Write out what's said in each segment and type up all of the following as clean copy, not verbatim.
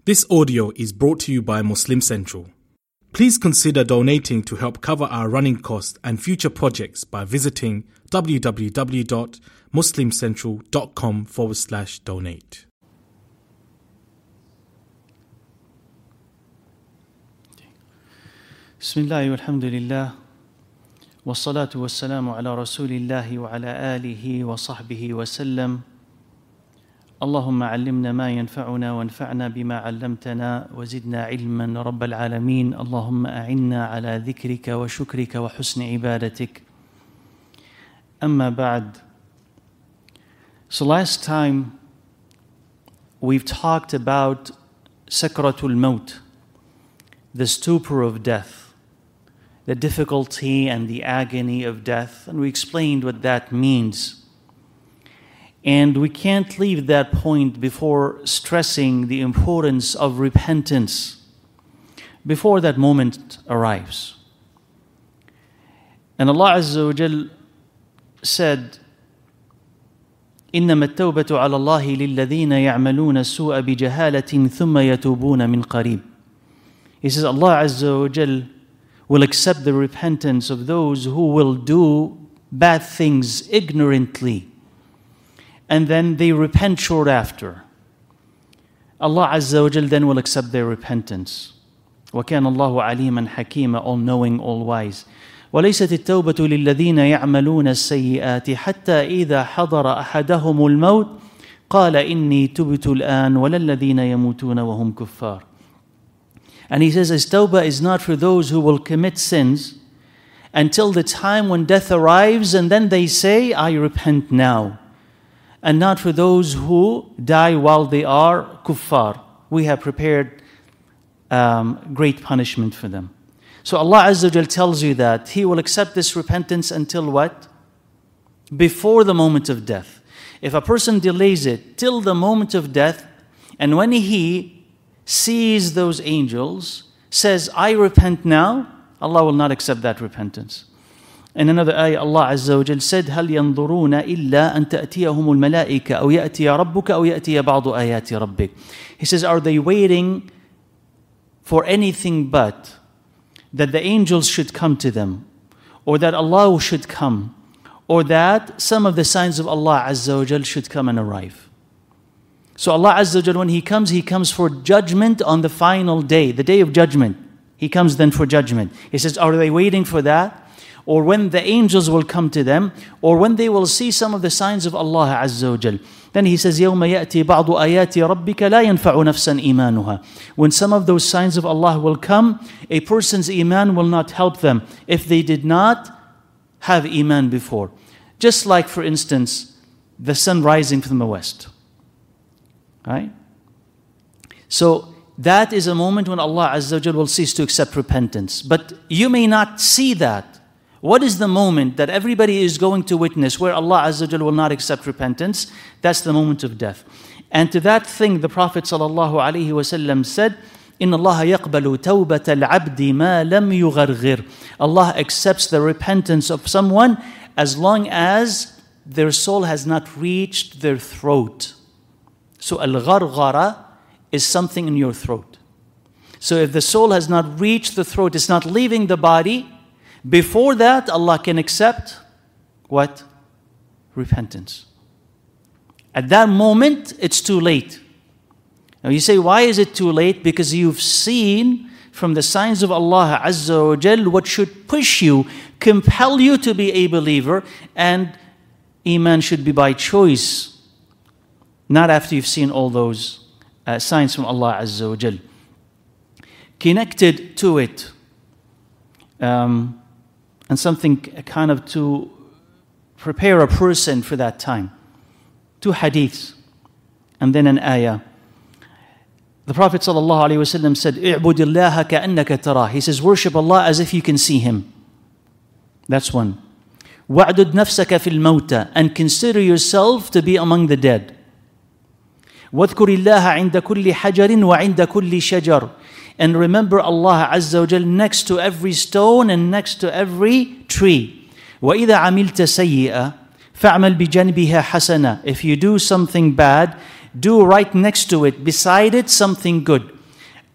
This audio is brought to you by Muslim Central. Please consider donating to help cover our running costs and future projects by visiting www.muslimcentral.com/donate. Bismillah walhamdulillah wassalatu wassalamu ala rasulillahi wa ala alihi wa sahbihi wa sallam. اللهم علمنا ما ينفعنا وانفعنا بما علمتنا وزدنا علما رب العالمين. اللهم أعنا على ذكرك وشكرك وحسن عبادتك. أما بعد. So last time we've talked about Sakratul Maut, the stupor of death, the difficulty and the agony of death, and we explained what that means. And we can't leave that point before stressing the importance of repentance before that moment arrives. And Allah Azza wa Jal said, إنما التوبة على الله للذين يعملون السوء بجهالة ثم يتوبون من قريب. He says Allah Azza wa Jal will accept the repentance of those who will do bad things ignorantly, and then they repent short after. Allah Azza wa Jal then will accept their repentance. وَكَانَ اللَّهُ عَلِيمًا حَكِيمًا, all-knowing, all-wise. وَلَيْسَتِ التَّوْبَةُ لِلَّذِينَ يَعْمَلُونَ السَّيِّئَاتِ حَتَّى إِذَا حَضَرَ أَحَدَهُمُ الْمَوْتُ قَالَ إِنِّي تُبْتُ الْآنَ وَلَا الَّذِينَ يَمُوتُونَ وَهُمْ كُفَّارٌ. And he says, his tawbah is not for those who will commit sins until the time when death arrives, and then they say, I repent now. And not for those who die while they are kuffar. We have prepared great punishment for them. So Allah Azza wa Jal tells you that He will accept this repentance until what? Before the moment of death. If a person delays it till the moment of death, and when he sees those angels, says, I repent now, Allah will not accept that repentance. In another ayah, Allah Azza wa Jal said, هَلْ يَنظُرُونَ إِلَّا أَن تَأْتِيَهُمُ الْمَلَائِكَةُ أَوْ يَأْتِيَ رَبُّكَ أَوْ يَأْتِيَ بَعْضُ آيَاتِ رَبِّكَ. He says, are they waiting for anything but that the angels should come to them, or that Allah should come, or that some of the signs of Allah Azza wa Jal should come and arrive? So Allah Azza wa Jal, when He comes for judgment on the final day, the day of judgment. He comes then for judgment. He says, are they waiting for that? Or when the angels will come to them, or when they will see some of the signs of Allah Azza wa Jal. Then He says, يَوْمَ يَأْتِي بَعْضُ آيَاتِ رَبِّكَ لَا يَنْفَعُ نَفْسًا إِيمَانُهَا. When some of those signs of Allah will come, a person's iman will not help them if they did not have iman before. Just like, for instance, the sun rising from the west. Right? So that is a moment when Allah Azza wa Jal will cease to accept repentance. But you may not see that. What is the moment that everybody is going to witness where Allah Azza wa Jal will not accept repentance? That's the moment of death. And to that thing, the Prophet ﷺ said, إِنَّ اللَّهَ يَقْبَلُ تَوْبَةَ الْعَبْدِ مَا لَمْ يُغَرْغِرْ. Allah accepts the repentance of someone as long as their soul has not reached their throat. So al-gharghara is something in your throat. So if the soul has not reached the throat, it's not leaving the body, before that, Allah can accept what? Repentance. At that moment, it's too late. Now you say, why is it too late? Because you've seen from the signs of Allah Azza wa Jal what should push you, compel you to be a believer, and Iman should be by choice, not after you've seen all those signs from Allah Azza wa Jal. Connected to it, and something kind of to prepare a person for that time. 2 hadiths, and then an ayah. The Prophet ﷺ said, اعبد الله كأنك تراه. He says, worship Allah as if you can see Him. That's one. وَعْدُدْ نَفْسَكَ فِي الْمَوْتَى. And consider yourself to be among the dead. وَاذْكُرِ اللَّهَ عِنْدَ كُلِّ حَجَرٍ وَعِنْدَ كُلِّ شَجَرٍ. And remember Allah Azza wa Jal next to every stone and next to every tree. وَإِذَا عَمِلْتَ سَيِّئًا فَعْمَلْ بِجَنْبِهَا حَسَنًا. If you do something bad, do right next to it, beside it, something good.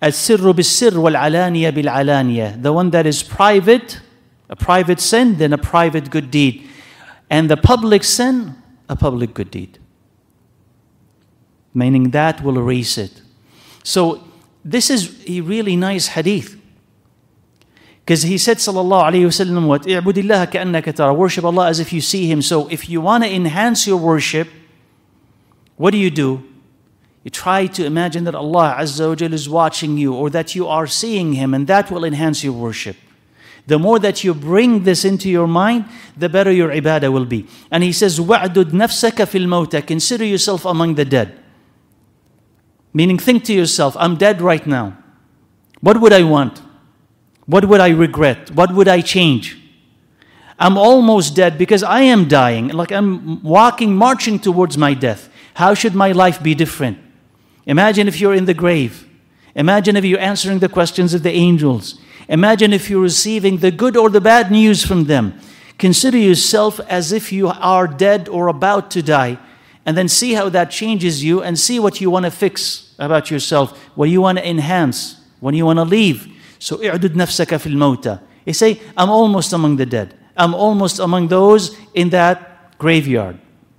السر بالسر والعلانية بالعلانية. The one that is private, a private sin, then a private good deed. And the public sin, a public good deed. Meaning that will erase it. So this is a really nice hadith. Because he said, sallallahu alayhi wa sallam, what? اعبد الله كأنك ترى. Worship Allah as if you see Him. So if you want to enhance your worship, what do? You try to imagine that Allah Azza wa Jal is watching you, or that you are seeing Him, and that will enhance your worship. The more that you bring this into your mind, the better your ibadah will be. And he says, وَعْدُدْ نَفْسَكَ فِي الْمَوْتَى. Consider yourself among the dead. Meaning, think to yourself, I'm dead right now. What would I want? What would I regret? What would I change? I'm almost dead because I am dying. Like I'm marching towards my death. How should my life be different? Imagine if you're in the grave. Imagine if you're answering the questions of the angels. Imagine if you're receiving the good or the bad news from them. Consider yourself as if you are dead or about to die. And then see how that changes you, and see what you want to fix about yourself, what you want to enhance, what you want to leave. So, اعدد نفسك في الموتى. You say, I'm almost among the dead. I'm almost among those in that graveyard.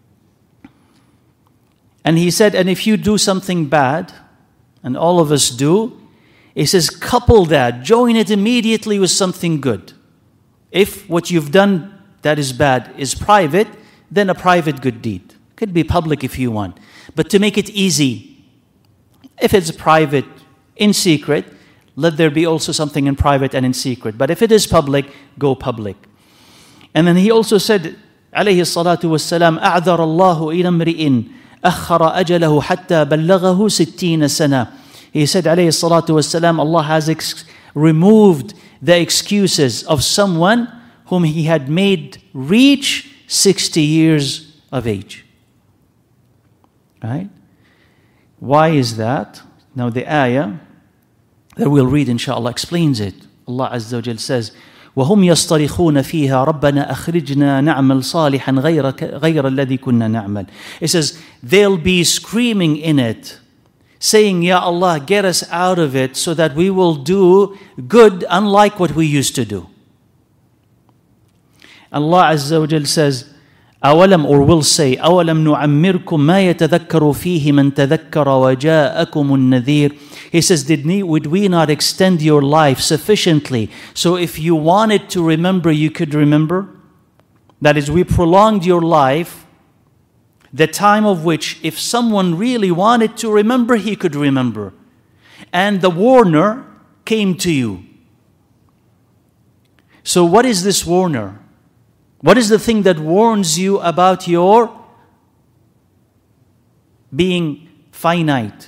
And he said, and if you do something bad, and all of us do, he says, couple that, join it immediately with something good. If what you've done that is bad is private, then a private good deed. Could be public if you want. But to make it easy, if it's private, in secret, let there be also something in private and in secret. But if it is public, go public. And then he also said, عليه الصلاة والسلام, أعذر الله إلى امرئ أخر أجله حتى بلغه 60 سنة. He said, عليه الصلاة والسلام, Allah has removed the excuses of someone whom He had made reach 60 years of age. Right? Why is that? Now the ayah that we'll read inshallah explains it. Allah Azza wa Jal says, وَهُمْ يَصْطَرِخُونَ فِيهَا رَبَّنَا أَخْرِجْنَا نَعْمَلْ صَالِحًا غَيْرَ الَّذِي كُنَّا نَعْمَلْ. It says, they'll be screaming in it, saying, Ya Allah, get us out of it so that we will do good unlike what we used to do. Allah Azza wa Jal says, أولم, or will say, أولم نعمركم ما يتذكر فيه من تذكر وجاءكم النذير. He says, would we not extend your life sufficiently so if you wanted to remember, you could remember? That is, we prolonged your life, the time of which if someone really wanted to remember, he could remember. And the warner came to you. So what is this warner? What is the thing that warns you about your being finite,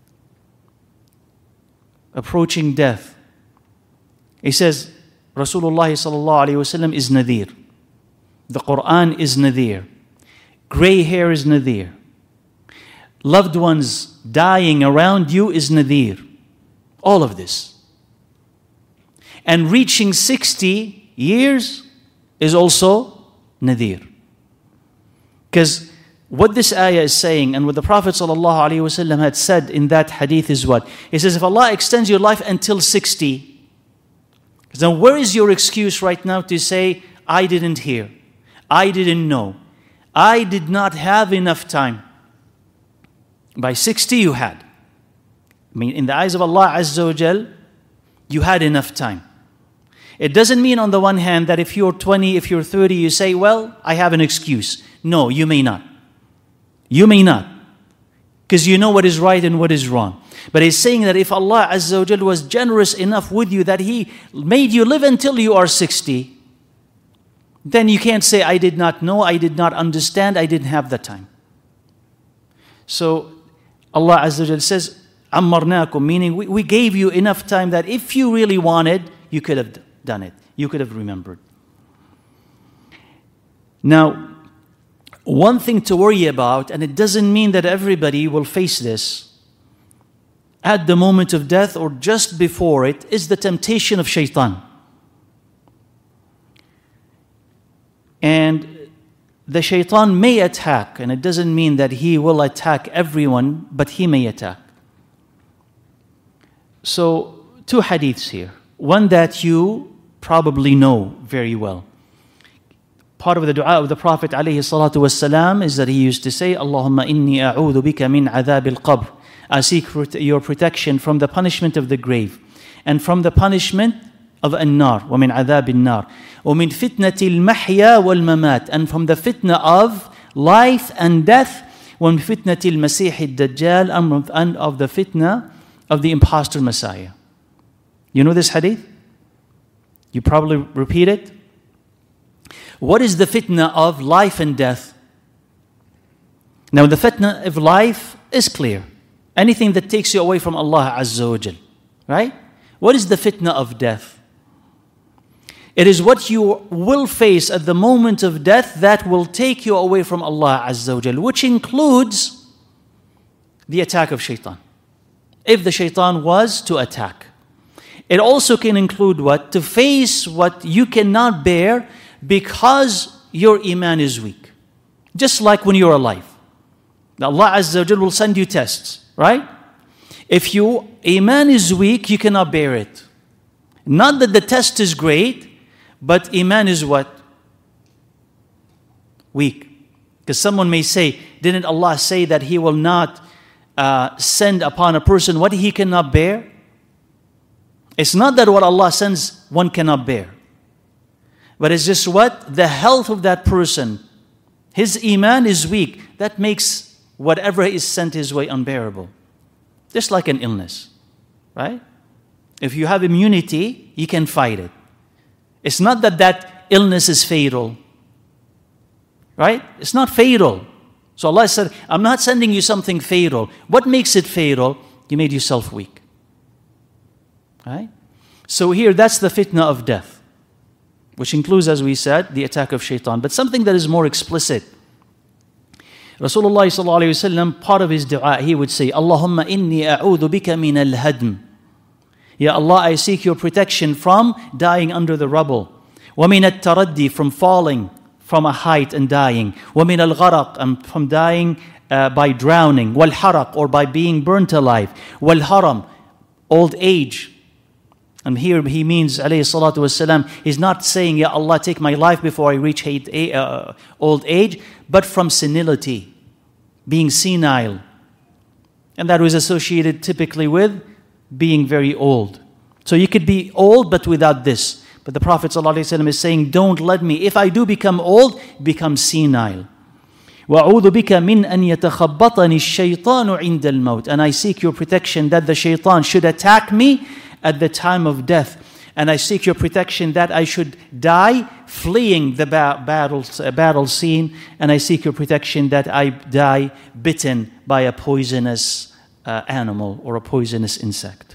approaching death? He says, Rasulullah sallallahu alayhi wasallam is nadhir. The Quran is nadhir. Gray hair is nadhir. Loved ones dying around you is nadhir. All of this. And reaching 60 years is also nadhir. Because what this ayah is saying, and what the Prophet ﷺ had said in that hadith is what? He says, if Allah extends your life until 60, then where is your excuse right now to say, I didn't hear, I didn't know, I did not have enough time? By 60 you had. I mean, in the eyes of Allah Azza wa Jal, you had enough time. It doesn't mean on the one hand that if you're 20, if you're 30, you say, well, I have an excuse. No, you may not. You may not. Because you know what is right and what is wrong. But he's saying that if Allah Azza wa Jal was generous enough with you that He made you live until you are 60, then you can't say, I did not know, I did not understand, I didn't have the time. So Allah Azza wa Jal says, Ammarnakum, meaning we gave you enough time that if you really wanted, you could have done it. You could have remembered. Now, one thing to worry about, and it doesn't mean that everybody will face this, at the moment of death or just before it, is the temptation of shaitan. And the shaitan may attack, and it doesn't mean that he will attack everyone, but he may attack. So, two hadiths here. One that you probably know very well. Part of the dua of the Prophet ﷺ is that he used to say, Allahumma inni a'udhu bika min adhab al-qabr. I seek your protection from the punishment of the grave and from the punishment of an-nar, wa min adhab an-nar, wa min fitnati al-mahya wal-mamat, and from the fitna of life and death, wa min fitnati al-masih ad-dajjal, and of the fitna of the impostor Messiah. You know this hadith? You probably repeat it. What is the fitna of life and death? Now the fitna of life is clear. Anything that takes you away from Allah Azza wa Jal. Right? What is the fitna of death? It is what you will face at the moment of death that will take you away from Allah Azza wa Jal, which includes the attack of shaitan. If the shaitan was to attack. It also can include what? To face what you cannot bear because your iman is weak. Just like when you're alive. Allah Azza wa Jal will send you tests, right? If your iman is weak, you cannot bear it. Not that the test is great, but iman is what? Weak. Because someone may say, didn't Allah say that He will not send upon a person what he cannot bear? It's not that what Allah sends one cannot bear. But it's just what? The health of that person. His iman is weak. That makes whatever is sent his way unbearable. Just like an illness. Right? If you have immunity, you can fight it. It's not that that illness is fatal. Right? It's not fatal. So Allah said, I'm not sending you something fatal. What makes it fatal? You made yourself weak. Right? So here, that's the fitna of death, which includes, as we said, the attack of shaitan. But something that is more explicit. Rasulullah sallallahu alayhi wasallam, part of his dua, he would say, Allahumma inni a'udhu bika min al-hadm. Ya Allah, I seek your protection from dying under the rubble. Wa min al-taraddi, from falling from a height and dying. Wa min al-gharaq, and from dying by drowning. Wal-haraq, or by being burnt alive. Wal-haram, old age. And here he means, alayhi salatu wasalam, he's not saying, Ya Allah, take my life before I reach old age, but from senility, being senile. And that was associated typically with being very old. So you could be old, but without this. But the Prophet ﷺ is saying, don't let me, if I do become old, become senile. وَأَعُوذُ بِكَ مِنْ أَنْ يَتَخَبَّطَنِ الشَّيْطَانُ عِنْدَ الْمَوْتِ. And I seek your protection that the shaitan should attack me at the time of death. And I seek your protection that I should die fleeing the battle scene. And I seek your protection that I die bitten by a poisonous animal or a poisonous insect.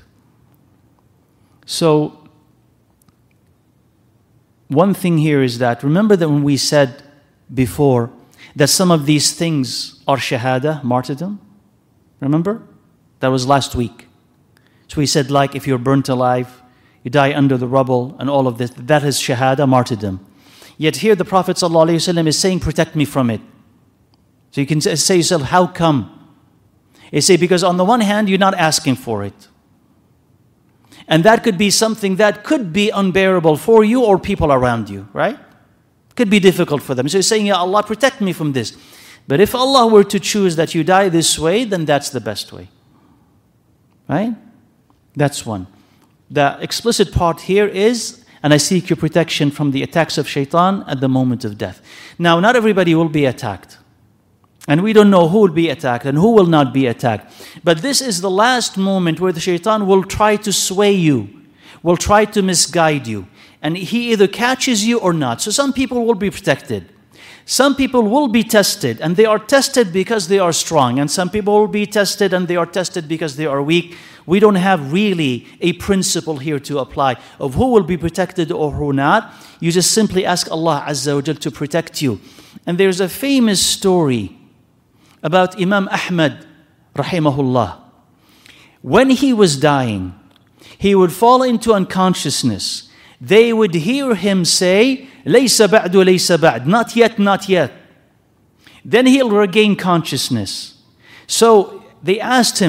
So, one thing here is that, remember that when we said before that some of these things are shahada, martyrdom? Remember? That was last week. So we said, like, if you're burnt alive, you die under the rubble, and all of this, that is shahada, martyrdom. Yet here the Prophet ﷺ is saying, protect me from it. So you can say to yourself, how come? You say, because on the one hand, you're not asking for it. And that could be something that could be unbearable for you or people around you, right? Could be difficult for them. So you're saying, Ya Allah, protect me from this. But if Allah were to choose that you die this way, then that's the best way. Right? That's one. The explicit part here is, and I seek your protection from the attacks of shaitan at the moment of death. Now, not everybody will be attacked. And we don't know who will be attacked and who will not be attacked. But this is the last moment where the shaitan will try to sway you, will try to misguide you. And he either catches you or not. So some people will be protected. Some people will be tested, and they are tested because they are strong. And some people will be tested, and they are tested because they are weak. We don't have really a principle here to apply of who will be protected or who not. You just simply ask Allah Azza wa Jal to protect you. And there's a famous story about Imam Ahmad, rahimahullah. When he was dying, he would fall into unconsciousness. They would hear him say, Laysa ba'du, laysa ba'd. Not yet, not yet. Then he'll regain consciousness. So they asked him,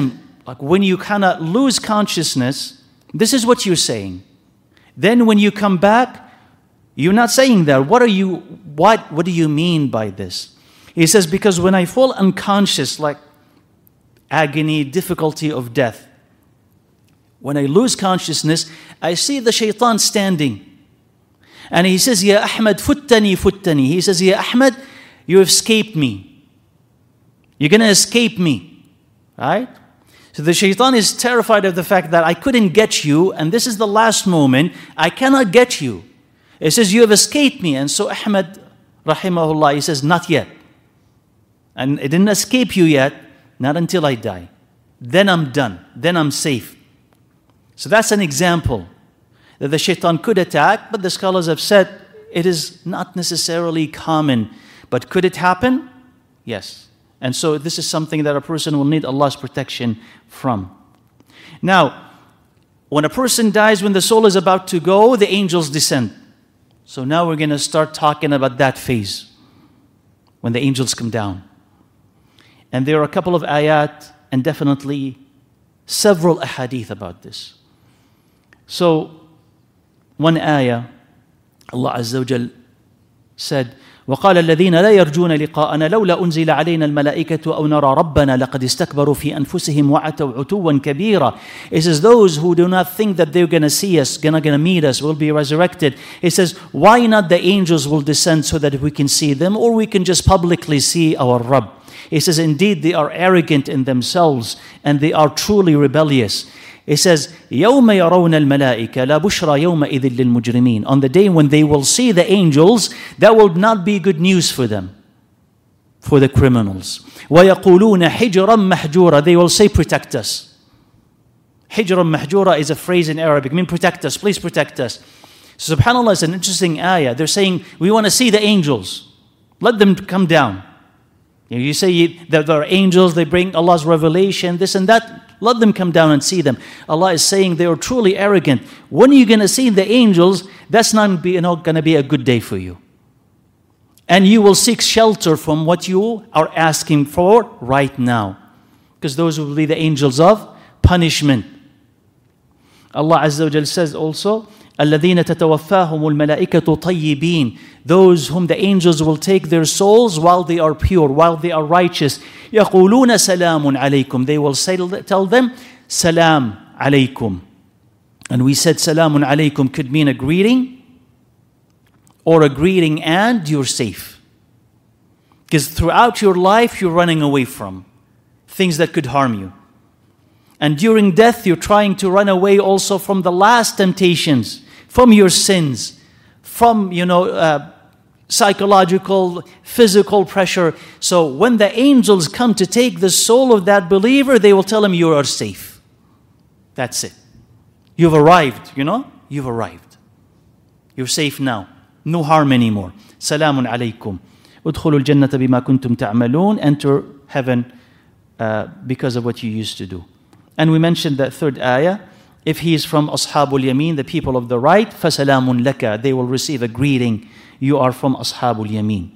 Like when you kind of lose consciousness, this is what you're saying. Then when you come back, you're not saying that. What do you mean by this? He says, because when I fall unconscious, like agony, difficulty of death, when I lose consciousness, I see the shaitan standing. And he says, Ya Ahmad, futtani, futtani. He says, Ya Ahmad, you escaped me. You're going to escape me. Right? So the shaitan is terrified of the fact that I couldn't get you, and this is the last moment. I cannot get you. He says, you have escaped me. And so Ahmad, rahimahullah, he says, not yet. And it didn't escape you yet, not until I die. Then I'm done. Then I'm safe. So that's an example that the shaitan could attack, but the scholars have said it is not necessarily common. But could it happen? Yes. And so this is something that a person will need Allah's protection from. Now, when a person dies, when the soul is about to go, the angels descend. So now we're going to start talking about that phase, when the angels come down. And there are a couple of ayat and definitely several ahadith about this. So, one ayah, Allah Azza wa Jal said, وقال الذين لا يرجون لقاءنا لولا أنزل علينا الملائكة أو نرى ربنا لقد استكبروا في أنفسهم وعتوا عتوا كبيرا. It says those who do not think that they're going to see us, going to meet us, will be resurrected. It says why not the angels will descend so that we can see them, or we can just publicly see our Rabb. It says indeed they are arrogant in themselves and they are truly rebellious. It says, يَوْمَ يَرَوْنَ الْمَلَائِكَ لَا بُشْرَى يَوْمَئِذٍ لِلْمُجْرِمِينَ. On the day when they will see the angels, that will not be good news for them, for the criminals. وَيَقُولُونَ حِجْرًا مَحْجُورًا. They will say, protect us. حِجْرًا مَحْجُورًا is a phrase in Arabic, mean protect us, please protect us. So subhanAllah is an interesting ayah. They're saying, we want to see the angels. Let them come down. You say that there are angels, they bring Allah's revelation, this and that. Let them come down and see them. Allah is saying they are truly arrogant. When are you going to see the angels? That's not going to be a good day for you. And you will seek shelter from what you are asking for right now. Because those will be the angels of punishment. Allah Azza wa Jal says also, الَّذِينَ تَتَوَفَّاهُمُ الْمَلَائِكَةُ طَيِّبِينَ. Those whom the angels will take their souls while they are pure, while they are righteous. يَقُولُونَ سَلَامٌ عَلَيْكُمْ. They will tell them, Salam alaykum. And we said Salamun alaykum could mean a greeting, or a greeting and you're safe. Because throughout your life you're running away from things that could harm you. And during death you're trying to run away also from the last temptations, from your sins, from psychological, physical pressure. So when the angels come to take the soul of that believer, they will tell him you are safe. That's it. You've arrived, you've arrived. You're safe now. No harm anymore. Salamun alaykum. Udkhulul jannata bima kuntum ta'malun. Enter heaven because of what you used to do. And we mentioned that third ayah. If he is from Ashabul Yameen, the people of the right, فَسَلَامٌ لَكَ. They will receive a greeting. You are from Ashabul Yameen.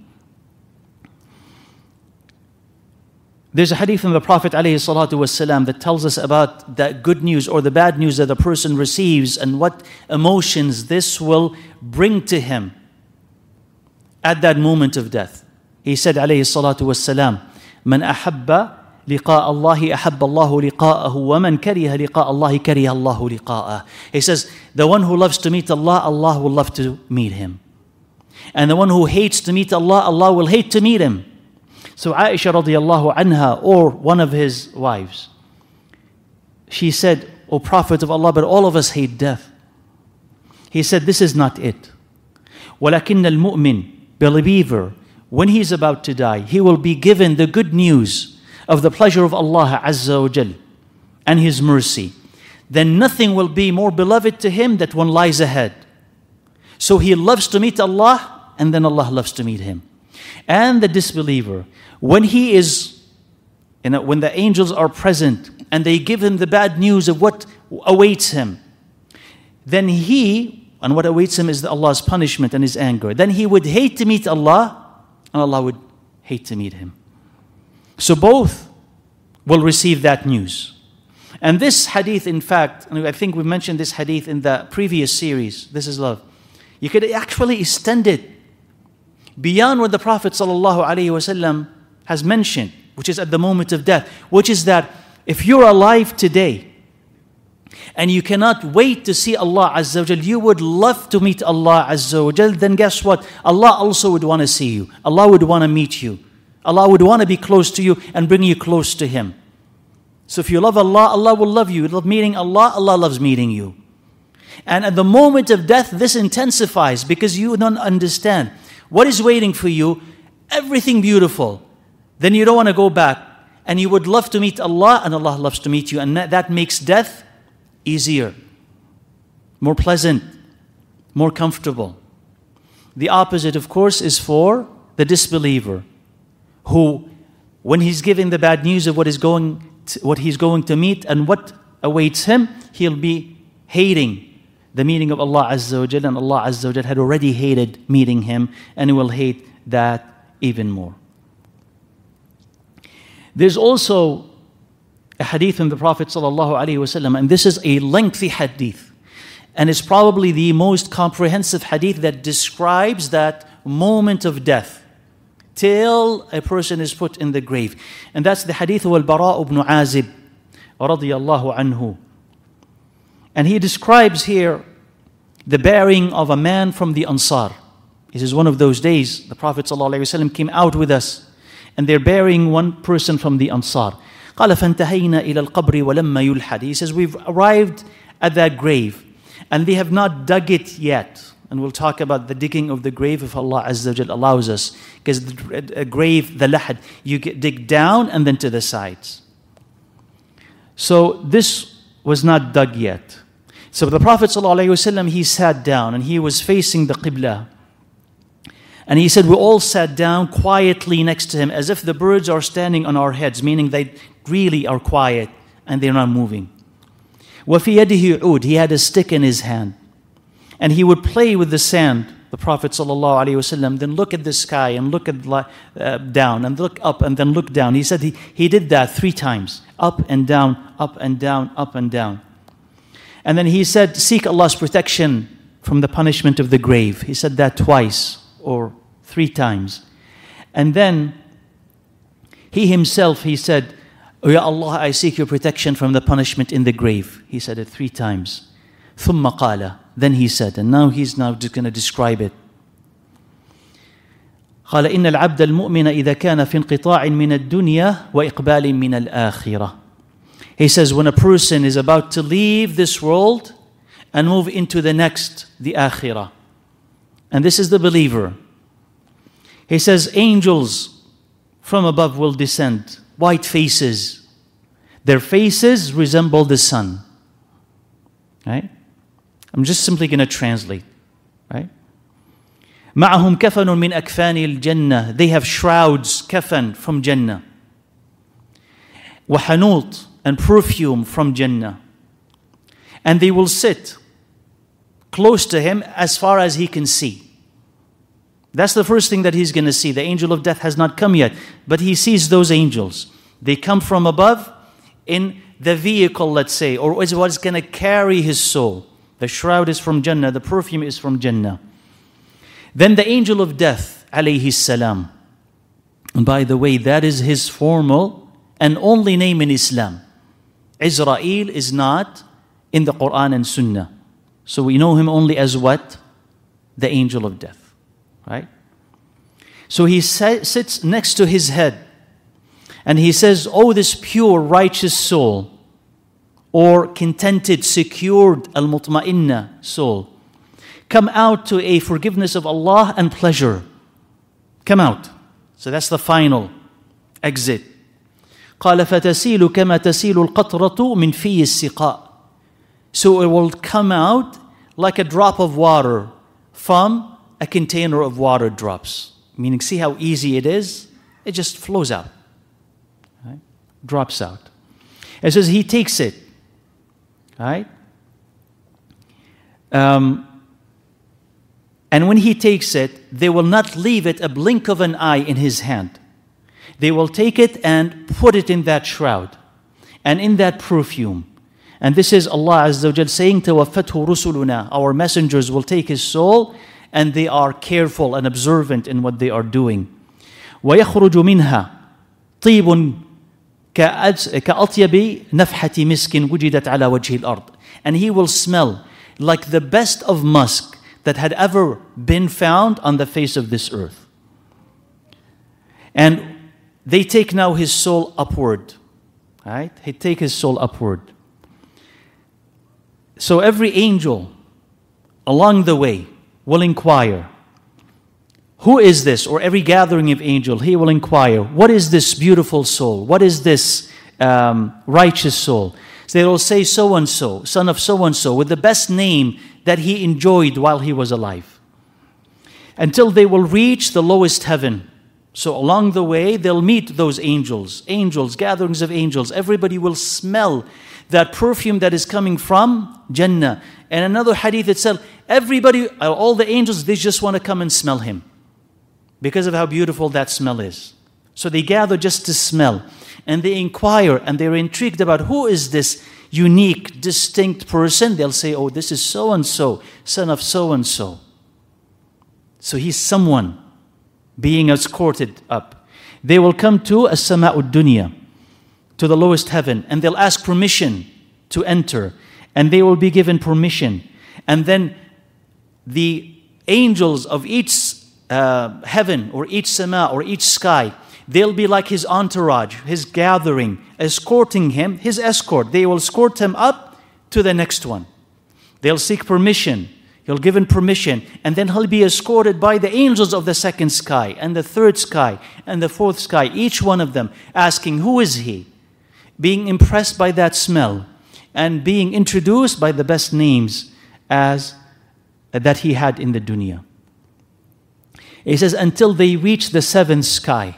There's a hadith from the Prophet ﷺ that tells us about that good news or the bad news that a person receives and what emotions this will bring to him at that moment of death. He said ﷺ, مَنْ أَحَبَّ لقاء الله أحب الله لقاءه ومن كره لقاء الله كره الله لقاءه. He says, the one who loves to meet Allah, Allah will love to meet him. And the one who hates to meet Allah, Allah will hate to meet him. So Aisha radiallahu anha, or one of his wives, she said, O Prophet of Allah, but all of us hate death. He said, this is not it. وَلَكِنَّ الْمُؤْمِنِ, believer, when he's about to die, he will be given the good news of the pleasure of Allah Azza wa Jal and His mercy. Then nothing will be more beloved to him that one lies ahead. So he loves to meet Allah, and then Allah loves to meet him. And the disbeliever, when when the angels are present and they give him the bad news of what awaits him, then and what awaits him is Allah's punishment and His anger. Then he would hate to meet Allah, and Allah would hate to meet him. So both will receive that news. And this hadith, in fact, and I think we mentioned this hadith in the previous series, This is Love. You could actually extend it beyond what the Prophet ﷺ has mentioned, which is at the moment of death, which is that if you're alive today and you cannot wait to see Allah Azza wa Jal, you would love to meet Allah Azza wa Jal, then guess what? Allah also would want to see you. Allah would want to meet you. Allah would want to be close to you and bring you close to Him. So if you love Allah, Allah will love you. You love meeting Allah, Allah loves meeting you. And at the moment of death, this intensifies because you don't understand what is waiting for you, everything beautiful. Then you don't want to go back. And you would love to meet Allah, and Allah loves to meet you. And that makes death easier, more pleasant, more comfortable. The opposite, of course, is for the disbeliever, who, when he's given the bad news of what he's going to meet and what awaits him, he'll be hating the meeting of Allah Azza wa Jal, and Allah Azza wa Jal had already hated meeting Him, and He will hate that even more. There's also a hadith in the Prophet ﷺ, and this is a lengthy hadith, and it's probably the most comprehensive hadith that describes that moment of death till a person is put in the grave. And that's the hadith of Al-Bara ibn Azib radiyallahu anhu. And he describes here the burying of a man from the Ansar. This is one of those days the Prophet ﷺ came out with us, and they're burying one person from the Ansar. قال فانتهينا إلى القبر ولما يلحد. He says, we've arrived at that grave, and they have not dug it yet. And we'll talk about the digging of the grave if Allah Azza wa Jal allows us. Because a grave, the lahad, you dig down and then to the sides. So this was not dug yet. So the Prophet ﷺ, he sat down and he was facing the Qibla. And he said, we all sat down quietly next to him as if the birds are standing on our heads, meaning they really are quiet and they're not moving. وَفِي يَدِهِ عُود. He had a stick in his hand. And he would play with the sand, the Prophet ﷺ, then look at the sky and look at down and look up and then look down. He said he did that 3 times. Up and down, up and down, up and down. And then he said, seek Allah's protection from the punishment of the grave. He said that twice or 3 times. And then he himself, he said, oh Ya Allah, I seek your protection from the punishment in the grave. He said it 3 times. ثُمَّ قَالَ. Then he said, and now he's just going to describe it. قال إن العبد المؤمن إذا كان في انقطاع من الدنيا وإقبال من الآخرة. He says, when a person is about to leave this world and move into the next, the akhirah. And this is the believer. He says, angels from above will descend, white faces. Their faces resemble the sun. Right? I'm just simply going to translate. Right? معهم كفن من أكفان الجنة. They have shrouds, kafan, from Jannah. وحنوط, and perfume from Jannah. And they will sit close to him as far as he can see. That's the first thing that he's going to see. The angel of death has not come yet, but he sees those angels. They come from above in the vehicle, let's say, or is what's going to carry his soul. The shroud is from Jannah, the perfume is from Jannah. Then the angel of death, alayhi salam. And by the way, that is his formal and only name in Islam. Israel is not in the Quran and Sunnah. So we know him only as what? The angel of death. Right? So he sits next to his head. And he says, oh, this pure, righteous soul, or contented, secured, al-mutma'inna soul, come out to a forgiveness of Allah and pleasure. Come out. So that's the final exit. قال فتسيل كما تسيل القطرة من في السقاء. So it will come out like a drop of water from a container of water drops. Meaning, see how easy it is? It just flows out. Right? Drops out. It says he takes it. Right? And when he takes it, they will not leave it a blink of an eye in his hand. They will take it and put it in that shroud and in that perfume And this is Allah Azza wa Jal saying, تَوَفَّتْهُ رُسُلُنَا. Our messengers will take his soul, and they are careful and observant in what they are doing. وَيَخْرُجُ مِنْهَا طِيبٌ كَأَطْيَبِ نَفْحَةِ مِسْكٍ وُجِدَتْ عَلَى وَجْهِ الْأَرْضِ. And he will smell like the best of musk that had ever been found on the face of this earth. And they take now his soul upward. Right? He take his soul upward. So every angel along the way will inquire, who is this? Or every gathering of angels, he will inquire, what is this beautiful soul? What is this righteous soul? So they will say, so-and-so, son of so-and-so, with the best name that he enjoyed while he was alive. Until they will reach the lowest heaven. So along the way, they'll meet those angels, gatherings of angels. Everybody will smell that perfume that is coming from Jannah. And another hadith itself, everybody, all the angels, they just want to come and smell him because of how beautiful that smell is. So they gather just to smell. And they inquire and they're intrigued about who is this unique, distinct person. They'll say, oh, this is so-and-so, son of so-and-so. So he's someone being escorted up. They will come to as-sama'ud dunya, to the lowest heaven, and they'll ask permission to enter, and they will be given permission. And then the angels of each heaven or each sama or each sky, they'll be like his entourage, his gathering, escorting him, his escort. They will escort him up to the next one. They'll seek permission. He'll given permission, and then he'll be escorted by the angels of the second sky and the third sky and the fourth sky, each one of them asking, who is he? Being impressed by that smell and being introduced by the best names as that he had in the dunya. He says, until they reach the seventh sky.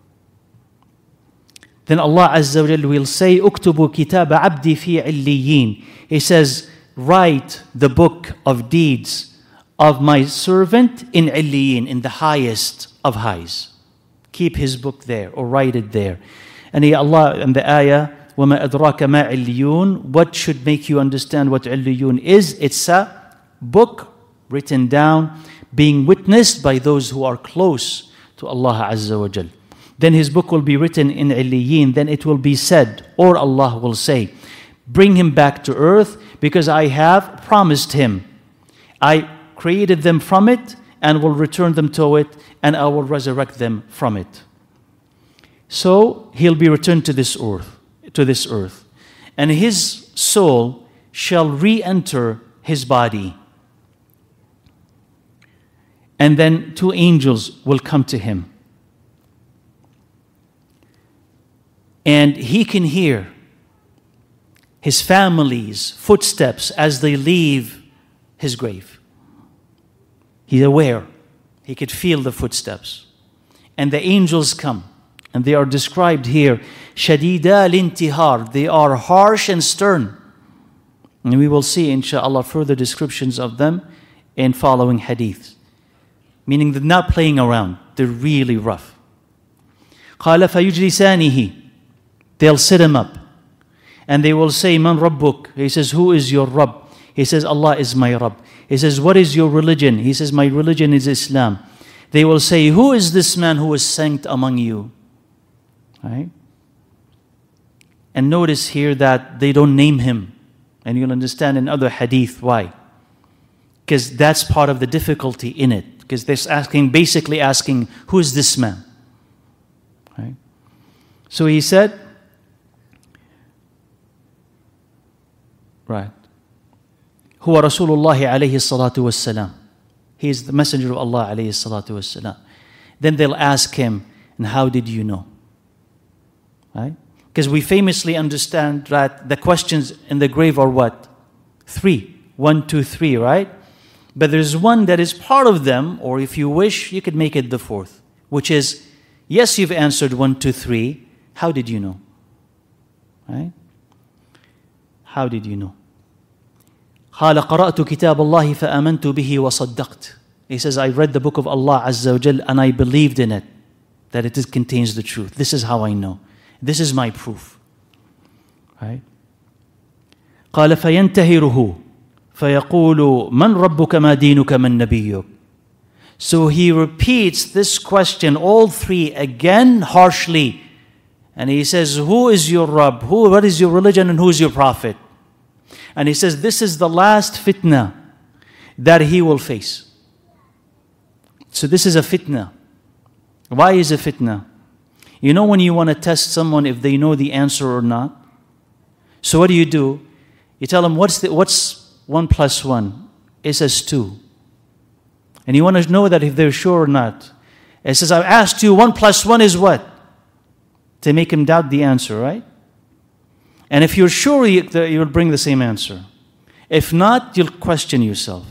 Then Allah Azza wa Jalla will say, "Uktubu kitab abdi fi illiyin." He says, write the book of deeds of my servant in illiyin, in the highest of highs. Keep his book there or write it there. And Allah in the ayah, وَمَا أَدْرَاكَ مَا عِلِّيُّونَ. What should make you understand what illiyun is? It's a book written down, being witnessed by those who are close to Allah Azza wa Jal. Then his book will be written in illiyin. Then it will be said, or Allah will say, bring him back to earth, because I have promised him. I created them from it and will return them to it, and I will resurrect them from it. So he'll be returned to this earth, and his soul shall re-enter his body. And then two angels will come to him. And he can hear his family's footsteps as they leave his grave. He's aware. He could feel the footsteps. And the angels come. And they are described here, shadida al-intihar. They are harsh and stern. And we will see, inshallah, further descriptions of them in following hadiths. Meaning they're not playing around. They're really rough. قَالَ فَيُجْلِسَانِهِ. They'll sit him up. And they will say, Man Rabbuk? He says, who is your Rabb? He says, Allah is my Rabb. He says, what is your religion? He says, my religion is Islam. They will say, who is this man who is sent among you? Right? And notice here that they don't name him. And you'll understand in other hadith why. Because that's part of the difficulty in it. Because they're basically asking, who is this man? Right? So he said, right. Huwa Rasulullah alayhi salatu wassalam. He is the messenger of Allah alayhi salatu wassalam. Then they'll ask him, and how did you know? Right? Because we famously understand that the questions in the grave are what? 3. 1, 2, 3, right? But there's one that is part of them, or if you wish, you could make it the 4th, which is, yes, you've answered 1, 2, 3. How did you know? Right? How did you know? قال قرأت كتاب الله فآمنت به وصدقت. He says, I read the book of Allah Azza wa Jal and I believed in it, that it contains the truth. This is how I know. This is my proof. Right? قال فينتهره فيقول من ربك ما دينك من نبيك. So he repeats this question, all three, again harshly. And he says, who is your Rabb? What is your religion and who is your prophet? And he says, this is the last fitna that he will face. So this is a fitna. Why is a fitna? You know when you want to test someone if they know the answer or not? So what do? You tell them, what's 1 plus 1? It says 2. And you want to know that if they're sure or not. It says, I've asked you, 1 plus 1 is what? To make him doubt the answer, right? And if you're sure, you'll bring the same answer. If not, you'll question yourself.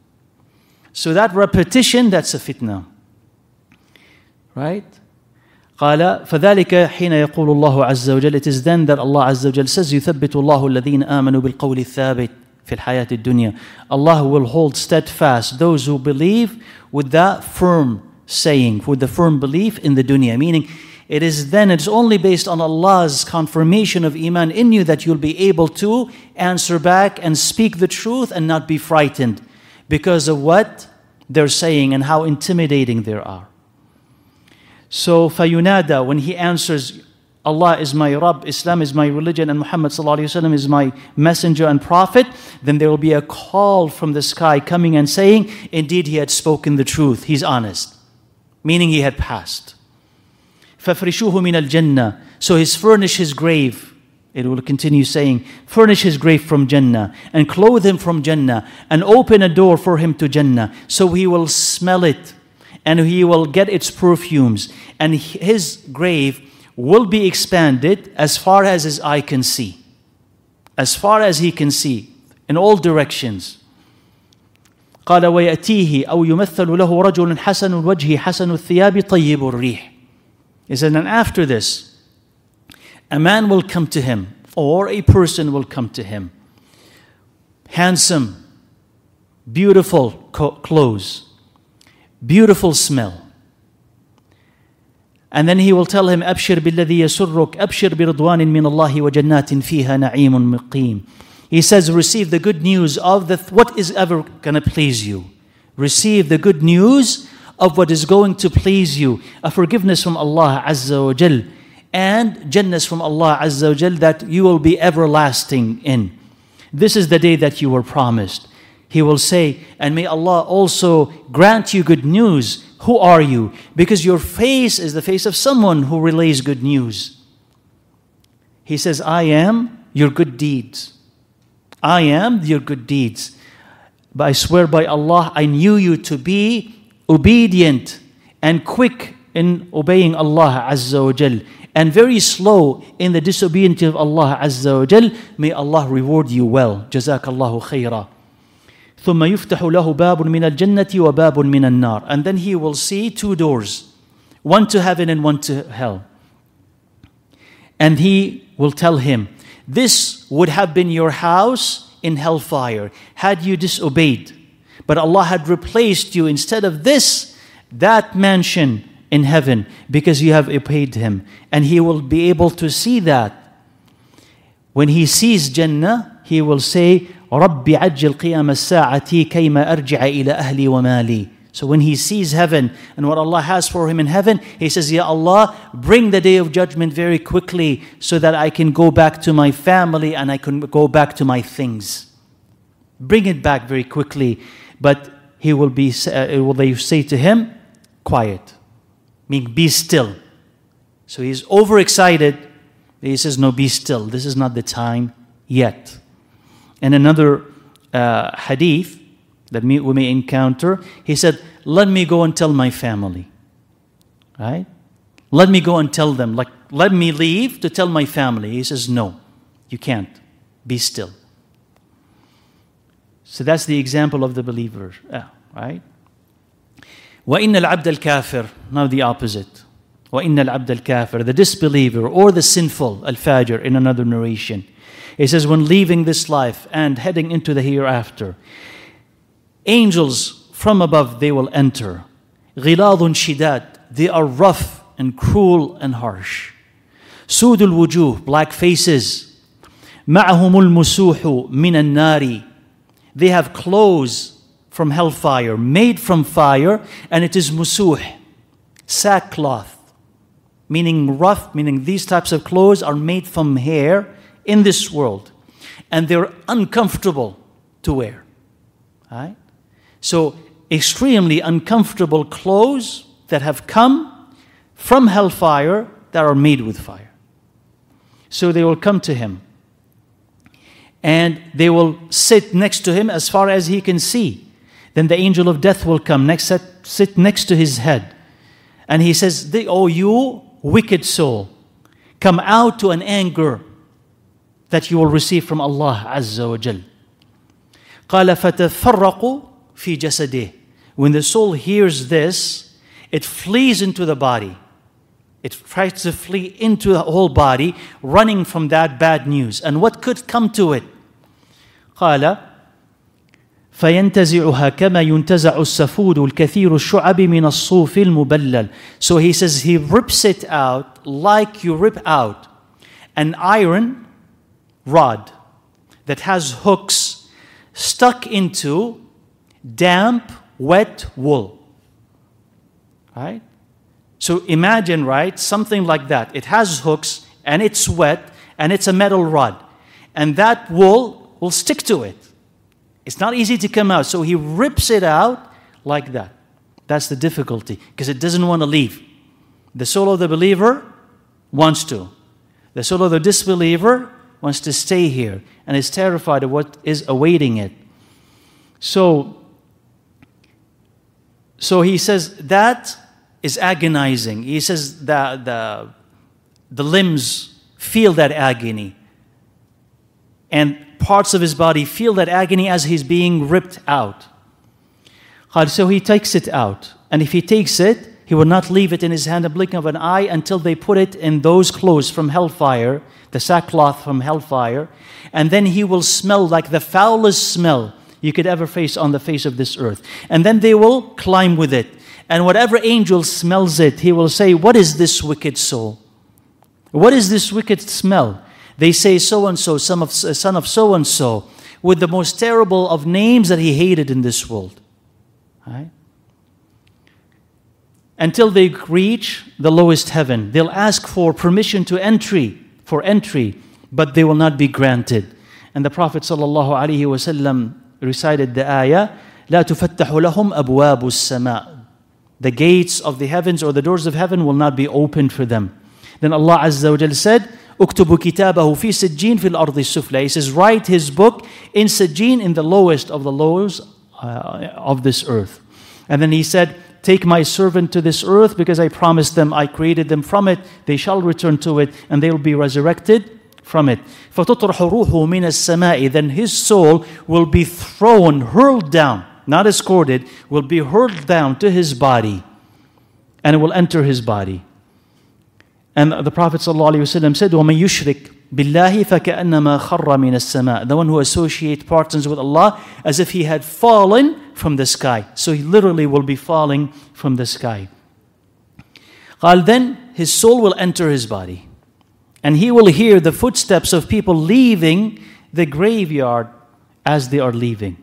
So that repetition, that's a fitna. Right? قال فذلك حين يقول الله عز وجل, it is then that Allah عز وجل says يثبت الله الذين آمنوا بالقول الثابت في الحياة الدنيا. Allah will hold steadfast those who believe with that firm saying, with the firm belief in the dunya. Meaning, it's only based on Allah's confirmation of iman in you that you'll be able to answer back and speak the truth and not be frightened because of what they're saying and how intimidating they are. So فَيُنَادَى, when he answers, Allah is my Rabb, Islam is my religion, and Muhammad ﷺ is my messenger and prophet, then there will be a call from the sky coming and saying, indeed he had spoken the truth, he's honest. Meaning he had passed. فَفْرِشُوهُ مِنَ الْجَنَّةِ, so furnish his grave. It will continue saying, furnish his grave from Jannah, and clothe him from Jannah, and open a door for him to Jannah, so he will smell it, and he will get its perfumes, and his grave will be expanded as far as his eye can see. As far as he can see, in all directions. قال ويأتيه أو يمثل له رجل حسن الوجه حسن الثياب طيب الريح. He said, and after this, a man will come to him, or a person will come to him. Handsome, beautiful clothes, beautiful smell. And then he will tell him, أبشر بالذي يسرك أبشر برضوان من الله وجنات فيها نعيم مقيم. He says, receive the good news of what is ever going to please you. Receive the good news of what is going to please you. A forgiveness from Allah Azza wa Jal, and Jannahs from Allah Azza wa Jal that you will be everlasting in. This is the day that you were promised. He will say, and may Allah also grant you good news. Who are you? Because your face is the face of someone who relays good news. He says, I am your good deeds. I am your good deeds. But I swear by Allah, I knew you to be obedient and quick in obeying Allah Azza wa Jal, and very slow in the disobedience of Allah Azza wa Jal. May Allah reward you well. Jazakallahu khaira. ثم يفتح له باب من الجنة وباب من النار. And then he will see 2 doors, one to heaven and one to hell. And he will tell him, this would have been your house in hellfire had you disobeyed. But Allah had replaced you instead of this, that mansion in heaven, because you have obeyed Him. And he will be able to see that. When he sees Jannah, he will say, رَبِّ عَجِّلْ قِيَامَ السَّاعَةِ كَيْمَا أَرْجِعَ إِلَى أَهْلِي وَمَالِي. So when he sees heaven and what Allah has for him in heaven, he says, Ya Allah, bring the day of judgment very quickly so that I can go back to my family and I can go back to my things. Bring it back very quickly. But they say to him, quiet. Meaning, be still. So he's overexcited. He says, no, be still. This is not the time yet. And another hadith that we may encounter, he said, let me go and tell my family. Right? Let me go and tell them. Like, let me leave to tell my family. He says, no, you can't. Be still. So that's the example of the believer. Right? وَإِنَّ الْعَبْدَ الْكَافِرِ. Now the opposite. وَإِنَّ الْعَبْدَ الْكَافِرِ. The disbeliever or the sinful, al-fajr, in another narration. It says, when leaving this life and heading into the hereafter, angels from above, they will enter. غِلَاظٌ شِدَادٌ. They are rough and cruel and harsh. سُودُ الْوُجُوهِ. Black faces. معهم المسوح من النار. They have clothes from hellfire, made from fire, and it is musuh, sackcloth, meaning rough, meaning these types of clothes are made from hair in this world, and they're uncomfortable to wear. Right? So extremely uncomfortable clothes that have come from hellfire that are made with fire. So they will come to him, and they will sit next to him as far as he can see. Then the angel of death will come, sit next to his head. And he says, "Oh, you wicked soul, come out to an anger that you will receive from Allah Azza wa Jal." قال فتفرق في جسده. When the soul hears this, it flees into the body. It tries to flee into the whole body, running from that bad news. And what could come to it? قال فينتزعها كما ينتزع السفود الكثير الشعب من الصوف المبلل. So he says he rips it out like you rip out an iron rod that has hooks stuck into damp, wet wool. Right? So imagine, right, something like that. It has hooks and it's wet and it's a metal rod. And that wool will stick to it. It's not easy to come out. So he rips it out like that. That's the difficulty, because it doesn't want to leave. The soul of the believer wants to. The soul of the disbeliever wants to stay here and is terrified of what is awaiting it. So he says that is agonizing. He says that the limbs feel that agony. And parts of his body feel that agony as he's being ripped out. So he takes it out. And if he takes it, he will not leave it in his hand a blink of an eye until they put it in those clothes from hellfire, the sackcloth from hellfire. And then he will smell like the foulest smell you could ever face on the face of this earth. And then they will climb with it. And whatever angel smells it, he will say, "What is this wicked soul? What is this wicked smell?" They say, "So-and-so, son of so-and-so," with the most terrible of names that he hated in this world. Right? Until they reach the lowest heaven. They'll ask for permission to entry, but they will not be granted. And the Prophet ﷺ recited the ayah, "لا تفتح لهم أبواب السماء." The gates of the heavens or the doors of heaven will not be opened for them. Then Allah Azza wa Jalla said, "اكتبوا كتابه في سجين في الأرض السفلى." He says, write his book in Sijin, in the lowest of the lows of this earth. And then he said, "Take my servant to this earth, because I promised them, I created them from it. They shall return to it, and they will be resurrected from it." فَتُطْرَحُ رُوحُهُ مِنَ السَّمَاءِ. Then his soul will be thrown, hurled down, not escorted, will be hurled down to his body, and it will enter his body. And the Prophet ﷺ said, وَمَنْ يُشْرِكْ بِاللَّهِ فَكَأَنَّمَا خَرَّ مِنَ السَّمَاءِ. The one who associates partners with Allah as if he had fallen from the sky. So he literally will be falling from the sky. Then his soul will enter his body. And he will hear the footsteps of people leaving the graveyard as they are leaving.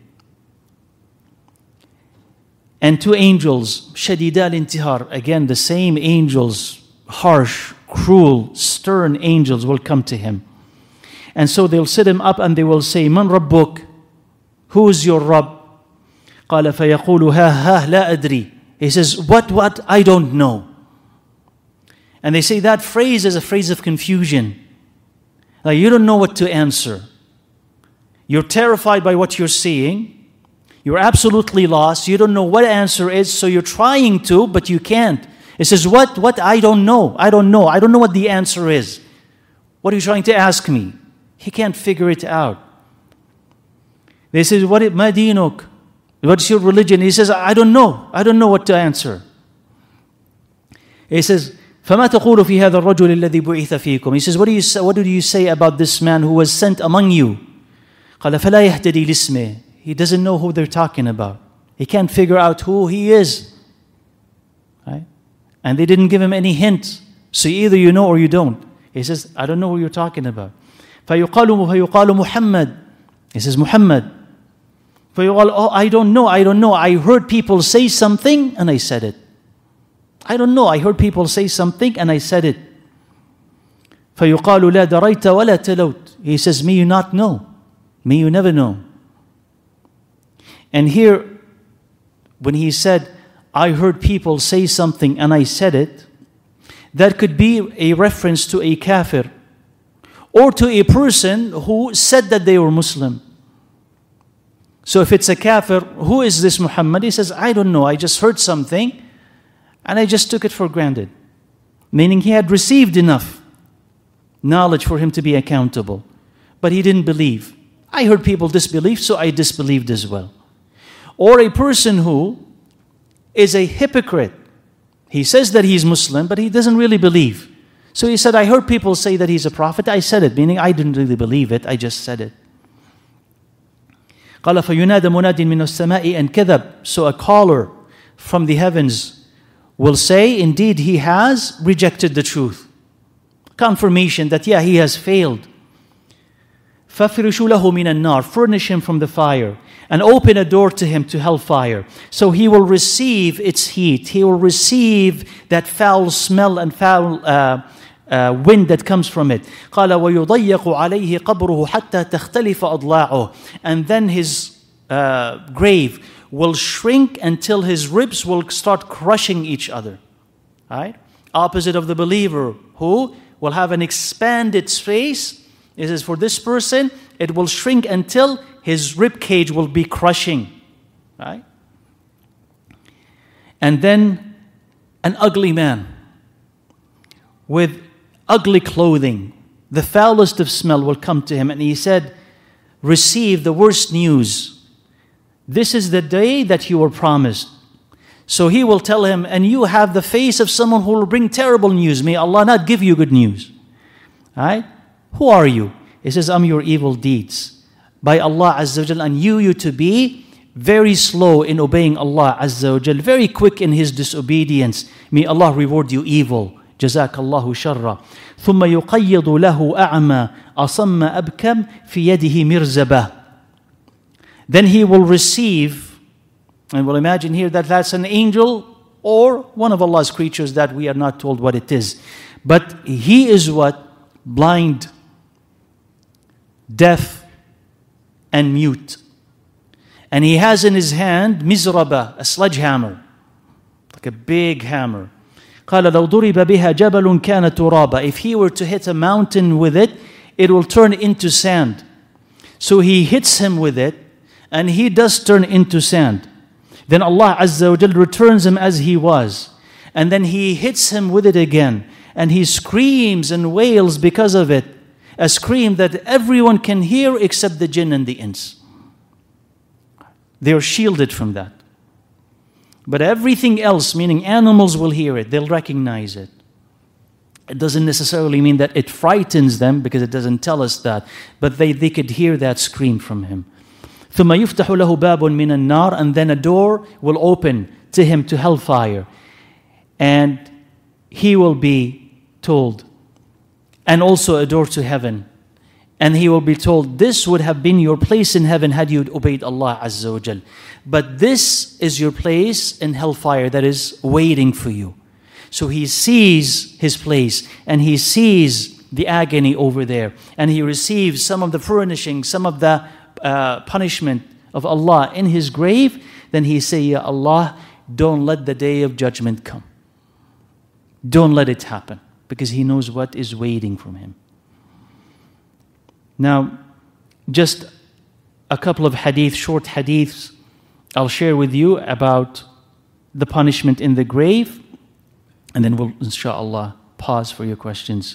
And two angels, شَدِيدَ الْإِنْتِهَارِ, again the same angels, harsh, cruel, stern angels will come to him. And so they'll sit him up and they will say, "Man Rabbuk?" Who is your Rabb? قال فيقول ها لا أدري. He says, what? I don't know. And they say that phrase is a phrase of confusion. Like, you don't know what to answer. You're terrified by what you're seeing. You're absolutely lost. You don't know what answer is, so you're trying to, but you can't. It says, what? I don't know. I don't know what the answer is. What are you trying to ask me? He can't figure it out. They say, Ma dinuk? What's your religion? He says, I don't know. I don't know what to answer. He says, فَمَا تَقُولُ فِي هَذَا الرَّجُلِ الَّذِي بُعِثَ فِيكُم? He says, what do you say about this man who was sent among you? قَالَ فَلَا يَهْتَدِي لِسْمِهِ. He doesn't know who they're talking about. He can't figure out who he is. Right? And they didn't give him any hint. So either you know or you don't. He says, I don't know who you're talking about. فيقال Muhammad. He says Muhammad. فيقال, oh, I don't know. I heard people say something and I said it. I don't know. I heard people say something and I said it. فيقال لا دريت ولا تلوت. He says, may you not know. May you never know. And here, when he said, I heard people say something and I said it, that could be a reference to a kafir or to a person who said that they were Muslim. So if it's a kafir, who is this Muhammad? He says, I don't know. I just heard something and I just took it for granted. Meaning he had received enough knowledge for him to be accountable. But he didn't believe. I heard people disbelieve, so I disbelieved as well. Or a person who is a hypocrite. He says that he's Muslim, but he doesn't really believe. So he said, I heard people say that he's a prophet. I said it, meaning I didn't really believe it. I just said it. قال فينادى مناد من السماء أن كذب. So a caller from the heavens will say, indeed, he has rejected the truth. Confirmation that, yeah, he has failed. فَفْرِشُوا لَهُ مِنَ النَّارِ. Furnish him from the fire and open a door to him to hellfire. So he will receive its heat. He will receive that foul smell and foul wind that comes from it. قال وَيُضَيَّقُ عَلَيْهِ قَبْرُهُ حَتَّى تَخْتَلِفَ أَضْلَاعُهُ. And then his grave will shrink until his ribs will start crushing each other. Right? Opposite of the believer who will have an expanded space. It says for this person, it will shrink until his rib cage will be crushing. Right? And then an ugly man with ugly clothing, the foulest of smell will come to him. And he said, receive the worst news. This is the day that you were promised. So he will tell him, and you have the face of someone who will bring terrible news. May Allah not give you good news. Right? Who are you? He says, I'm your evil deeds. By Allah Azza wa Jal, and you to be very slow in obeying Allah Azza wa Jal, very quick in His disobedience. May Allah reward you evil. Jazakallahu sharra. ثم يقيض له أعمى أصم أبكم في يده مرزبة. Then he will receive, and we'll imagine here that that's an angel or one of Allah's creatures that we are not told what it is. But he is what? Blind, deaf, and mute. And he has in his hand mizraba, a sledgehammer, like a big hammer. قال لو ضرب بها جبل كان ترابا. If he were to hit a mountain with it, it will turn into sand. So he hits him with it, and he does turn into sand. Then Allah Azza wa Jal returns him as he was. And then he hits him with it again. And he screams and wails because of it. A scream that everyone can hear except the jinn and the ins. They are shielded from that. But everything else, meaning animals, will hear it. They'll recognize it. It doesn't necessarily mean that it frightens them, because it doesn't tell us that. But they could hear that scream from him. ثُمَّ يُفْتَحُ لَهُ بَابٌ مِّنَ النَّارِ. And then a door will open to him to hellfire. And he will be told, and also a door to heaven. And he will be told, this would have been your place in heaven had you obeyed Allah Azza wa Jal. But this is your place in hellfire that is waiting for you. So he sees his place, and he sees the agony over there. And he receives some of the furnishing, some of the punishment of Allah in his grave. Then he say, Ya Allah, don't let the day of judgment come. Don't let it happen. Because he knows what is waiting from him. Now, just a couple of hadith, short hadiths, I'll share with you about the punishment in the grave, and then we'll, inshallah, pause for your questions.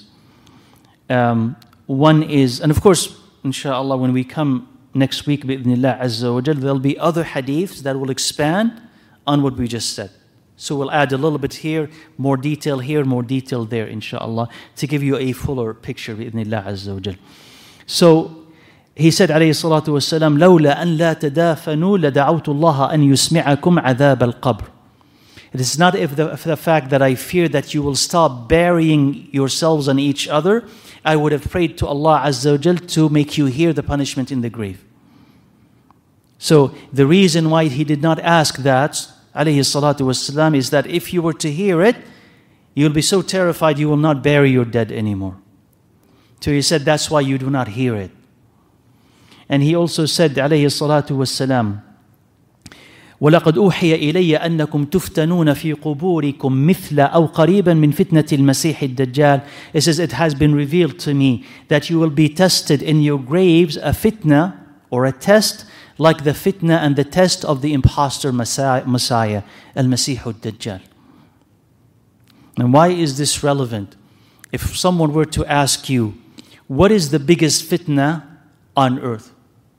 One is, and of course, inshallah, when we come next week, bi'idhnillah azza wa jal, there'll be other hadiths that will expand on what we just said. So we'll add a little bit here, more detail here, more detail there, inshallah, to give you a fuller picture, bi'idhnillah azza wa jal. So he said, alayhi salatu wasalam, لولا أن لا تدافنوا لدعوت الله أن يسمعكم عذاب القبر. It is not if the fact that I fear that you will stop burying yourselves on each other. I would have prayed to Allah Azza wa Jal to make you hear the punishment in the grave. So the reason why he did not ask that, alayhi salatu wassalam, is that if you were to hear it, you'll be so terrified you will not bury your dead anymore. So he said that's why you do not hear it. And he also said, alayhi salatu wassalam, وَلَقَدْ أُوحِيَ إِلَيَّ أَنَّكُمْ تُفْتَنُونَ فِي قُبُورِكُمْ مِثْلَ أَوْ قَرِيبًا مِنْ فِتْنَةِ الْمَسِيحِ الدَّجَّالِ. It says, it has been revealed to me that you will be tested in your graves, a fitna or a test, like the fitna and the test of the impostor Messiah, al-Masih al-Dajjal. And why is this relevant? If someone were to ask you, what is the biggest fitna on earth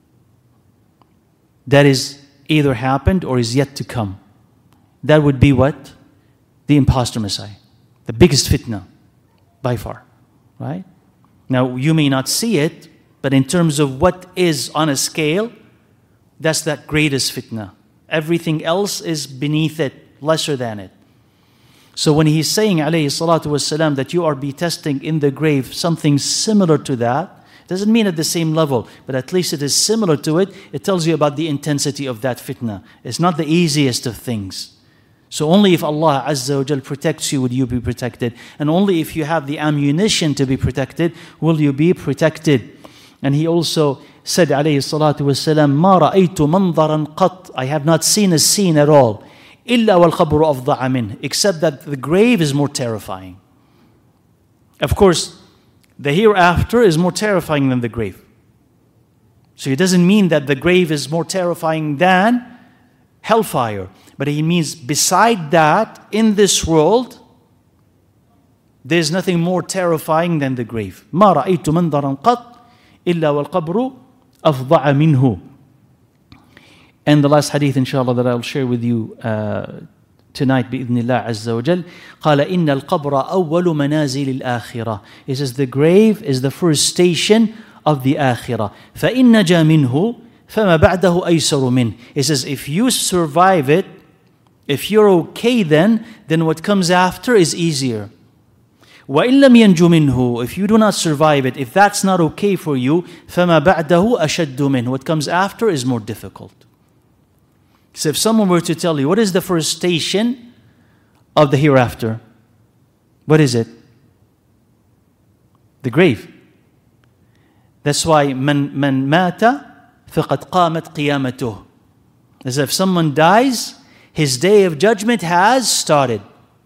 that is either happened or is yet to come? That would be what? The impostor Messiah. The biggest fitna, by far. Right? Now, you may not see it, but in terms of what is on a scale, that's that greatest fitna. Everything else is beneath it, lesser than it. So when he's saying, alayhi salatu wassalam, that you are be testing in the grave something similar to that, doesn't mean at the same level, but at least it is similar to it. It tells you about the intensity of that fitna. It's not the easiest of things. So only if Allah Azza wa Jal protects you will you be protected. And only if you have the ammunition to be protected will you be protected. And he also said, alayhi salatu wassalam, مَا رَأَيْتُ مَنْظَرًا قَطْ. I have not seen a scene at all. إِلَّا وَالْقَبْرُ أَفْضَعَ مِنْهُ. Except that the grave is more terrifying. Of course, the hereafter is more terrifying than the grave. So it doesn't mean that the grave is more terrifying than hellfire. But it means beside that, in this world, there's nothing more terrifying than the grave. مَا رَأَيْتُ مَنْظَرًا قَطْ إِلَّا وَالْقَبْرُ أَفْضَعَ مِنْهُ. And the last hadith, inshallah, that I'll share with you tonight, بإذن الله عز وجل. قال إن القبر أول منازل الآخرة. He says the grave is the first station of the آخرة. فإن نجا منه فما بعده أيسر منه. He says if you survive it, if you're okay then what comes after is easier. وإن لم ينجو منه, if you do not survive it, if that's not okay for you, فما بعده أشد منه. What comes after is more difficult. So if someone were to tell you, what is the first station of the hereafter? What is it? The grave. That's why من مات فقد قامت قيامته. As if someone dies, his day of judgment has started.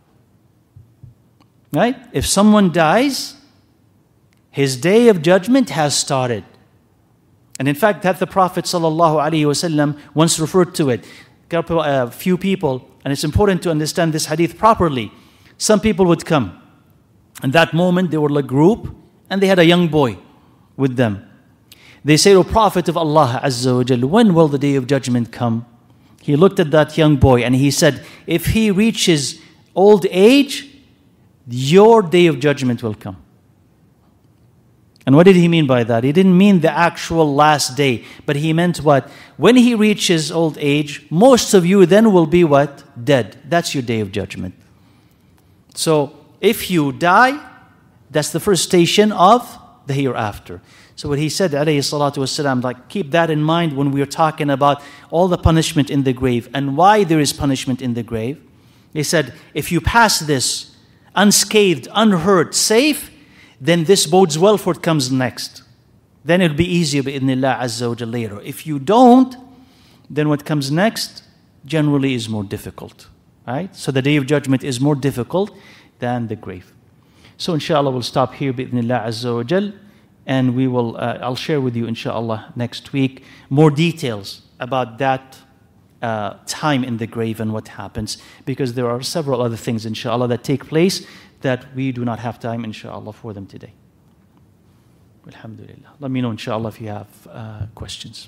Right? If someone dies, his day of judgment has started. And in fact, that the Prophet ﷺ once referred to it. A few people, and it's important to understand this hadith properly. Some people would come. And that moment, they were a group, and they had a young boy with them. They say, O Prophet of Allah Azza wa Jal, when will the day of judgment come? He looked at that young boy and he said, if he reaches old age, your day of judgment will come. And what did he mean by that? He didn't mean the actual last day, but he meant what? When he reaches old age, most of you then will be what? Dead. That's your day of judgment. So if you die, that's the first station of the hereafter. So what he said, alayhi salatu wasalam, like keep that in mind when we are talking about all the punishment in the grave and why there is punishment in the grave. He said, if you pass this unscathed, unhurt, safe, then this bodes well for what comes next. Then it'll be easier bi'idhnillah azza wa jalla later. If you don't, then what comes next generally is more difficult. Right? So the day of judgment is more difficult than the grave. So inshallah we'll stop here bi'idhnillah azza wa jalla, and we will I'll share with you inshallah next week more details about that time in the grave and what happens, because there are several other things inshallah that take place that we do not have time inshallah for them today. Alhamdulillah. Let me know inshallah if you have questions.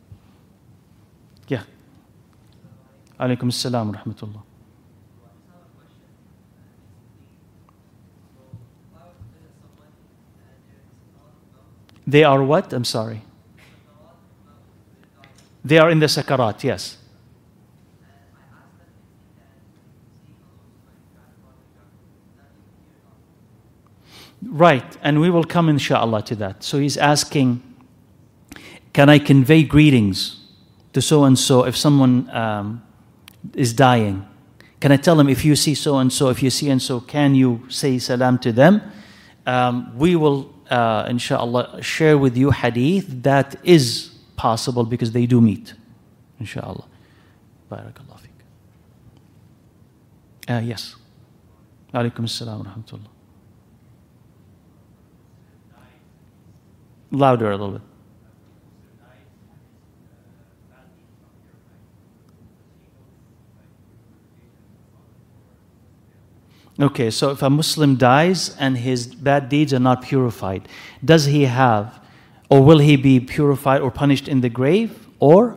Yeah. Alaikum assalam wa rahmatullah. They are what? I'm sorry. They are in the sakarat, yes. Right, and we will come inshallah to that. So he's asking, can I convey greetings to so-and-so if someone is dying? Can I tell them, if you see so-and-so, if you see and-so, can you say salam to them? We will, inshallah, share with you hadith that is possible because they do meet. Inshallah. Barakallah fiqh. Yes. Alaikum assalam wa rahmatullah. Louder a little bit. Okay, so if a Muslim dies and his bad deeds are not purified, does he have, or will he be purified or punished in the grave, or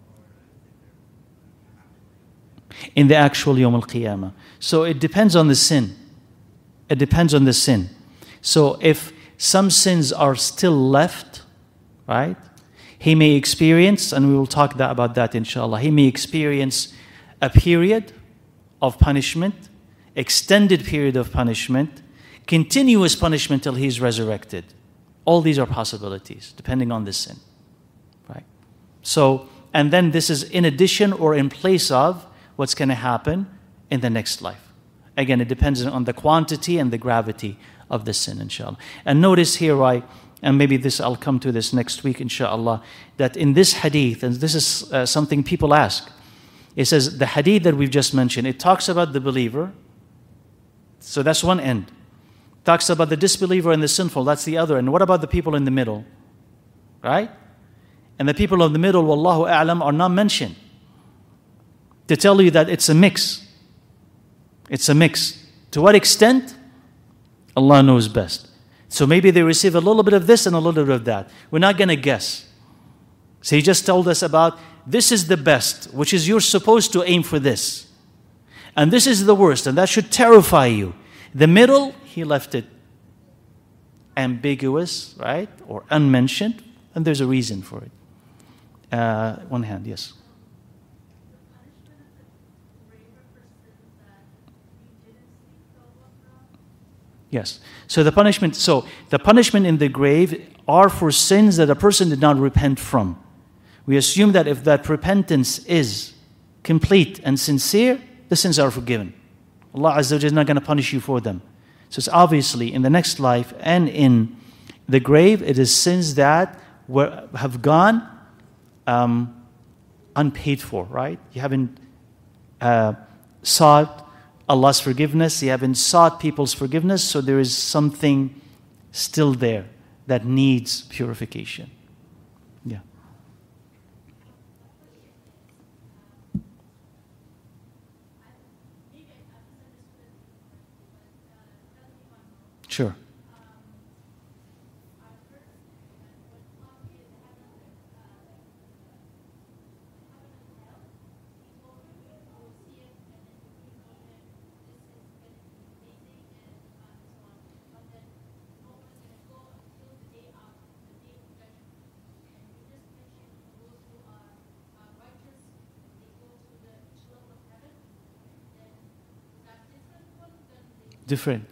in the actual Yawm al-Qiyamah? So it depends on the sin. It depends on the sin. So if some sins are still left, right, he may experience, and we will talk about that inshallah, he may experience a period of punishment, extended period of punishment, continuous punishment till he's resurrected. All these are possibilities, depending on the sin. Right? So, and then this is in addition or in place of what's going to happen in the next life. Again, it depends on the quantity and the gravity of the sin, inshallah. And notice here, and maybe this I'll come to this next week, inshallah, that in this hadith, and this is something people ask, it says the hadith that we've just mentioned, it talks about the believer, so that's one end. Talks about the disbeliever and the sinful, that's the other end. What about the people in the middle? Right? And the people in the middle, wallahu a'lam, are not mentioned. To tell you that it's a mix. It's a mix. To what extent? Allah knows best. So maybe they receive a little bit of this and a little bit of that. We're not going to guess. So he just told us about this is the best, which is you're supposed to aim for this. And this is the worst, and that should terrify you. The middle, he left it ambiguous, right? Or unmentioned, and there's a reason for it. One hand, yes. Yes. So the punishment in the grave are for sins that a person did not repent from. We assume that if that repentance is complete and sincere, the sins are forgiven. Allah Azza wa Jalla is not going to punish you for them. So it's obviously in the next life and in the grave, it is sins that have gone unpaid for, right? You haven't sought Allah's forgiveness, you haven't sought people's forgiveness, so there is something still there that needs purification. Yeah. Sure. Different.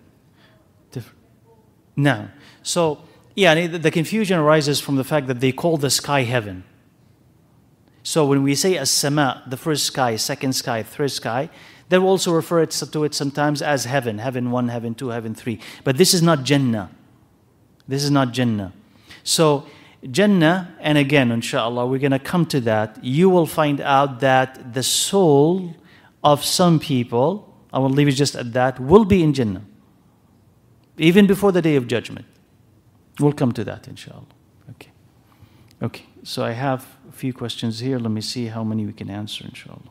No. So, yeah, the confusion arises from the fact that they call the sky heaven. So when we say as-sama, the first sky, second sky, third sky, they will also refer to it sometimes as heaven, heaven 1, heaven 2, heaven 3. But this is not Jannah. This is not Jannah. So Jannah, and again, inshallah, we're going to come to that. You will find out that the soul of some people, I will leave it just at that, will be in Jannah. Even before the Day of Judgment. We'll come to that, inshallah. Okay. So I have a few questions here. Let me see how many we can answer, inshallah.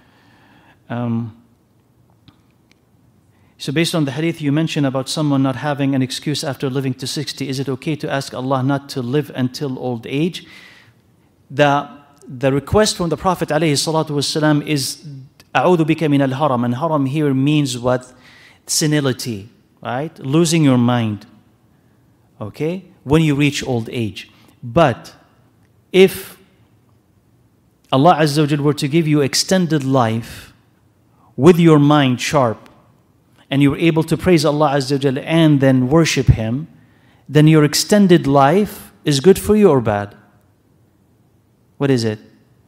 So based on the hadith you mentioned about someone not having an excuse after living to 60, is it okay to ask Allah not to live until old age? The request from the Prophet ﷺ is أعوذ بك من الهرم, and haram here means what? Senility. Right? Losing your mind. Okay? When you reach old age. But if Allah Azza wa Jalla were to give you extended life with your mind sharp and you're able to praise Allah Azza wa Jal and then worship Him, then your extended life is good for you or bad? What is it?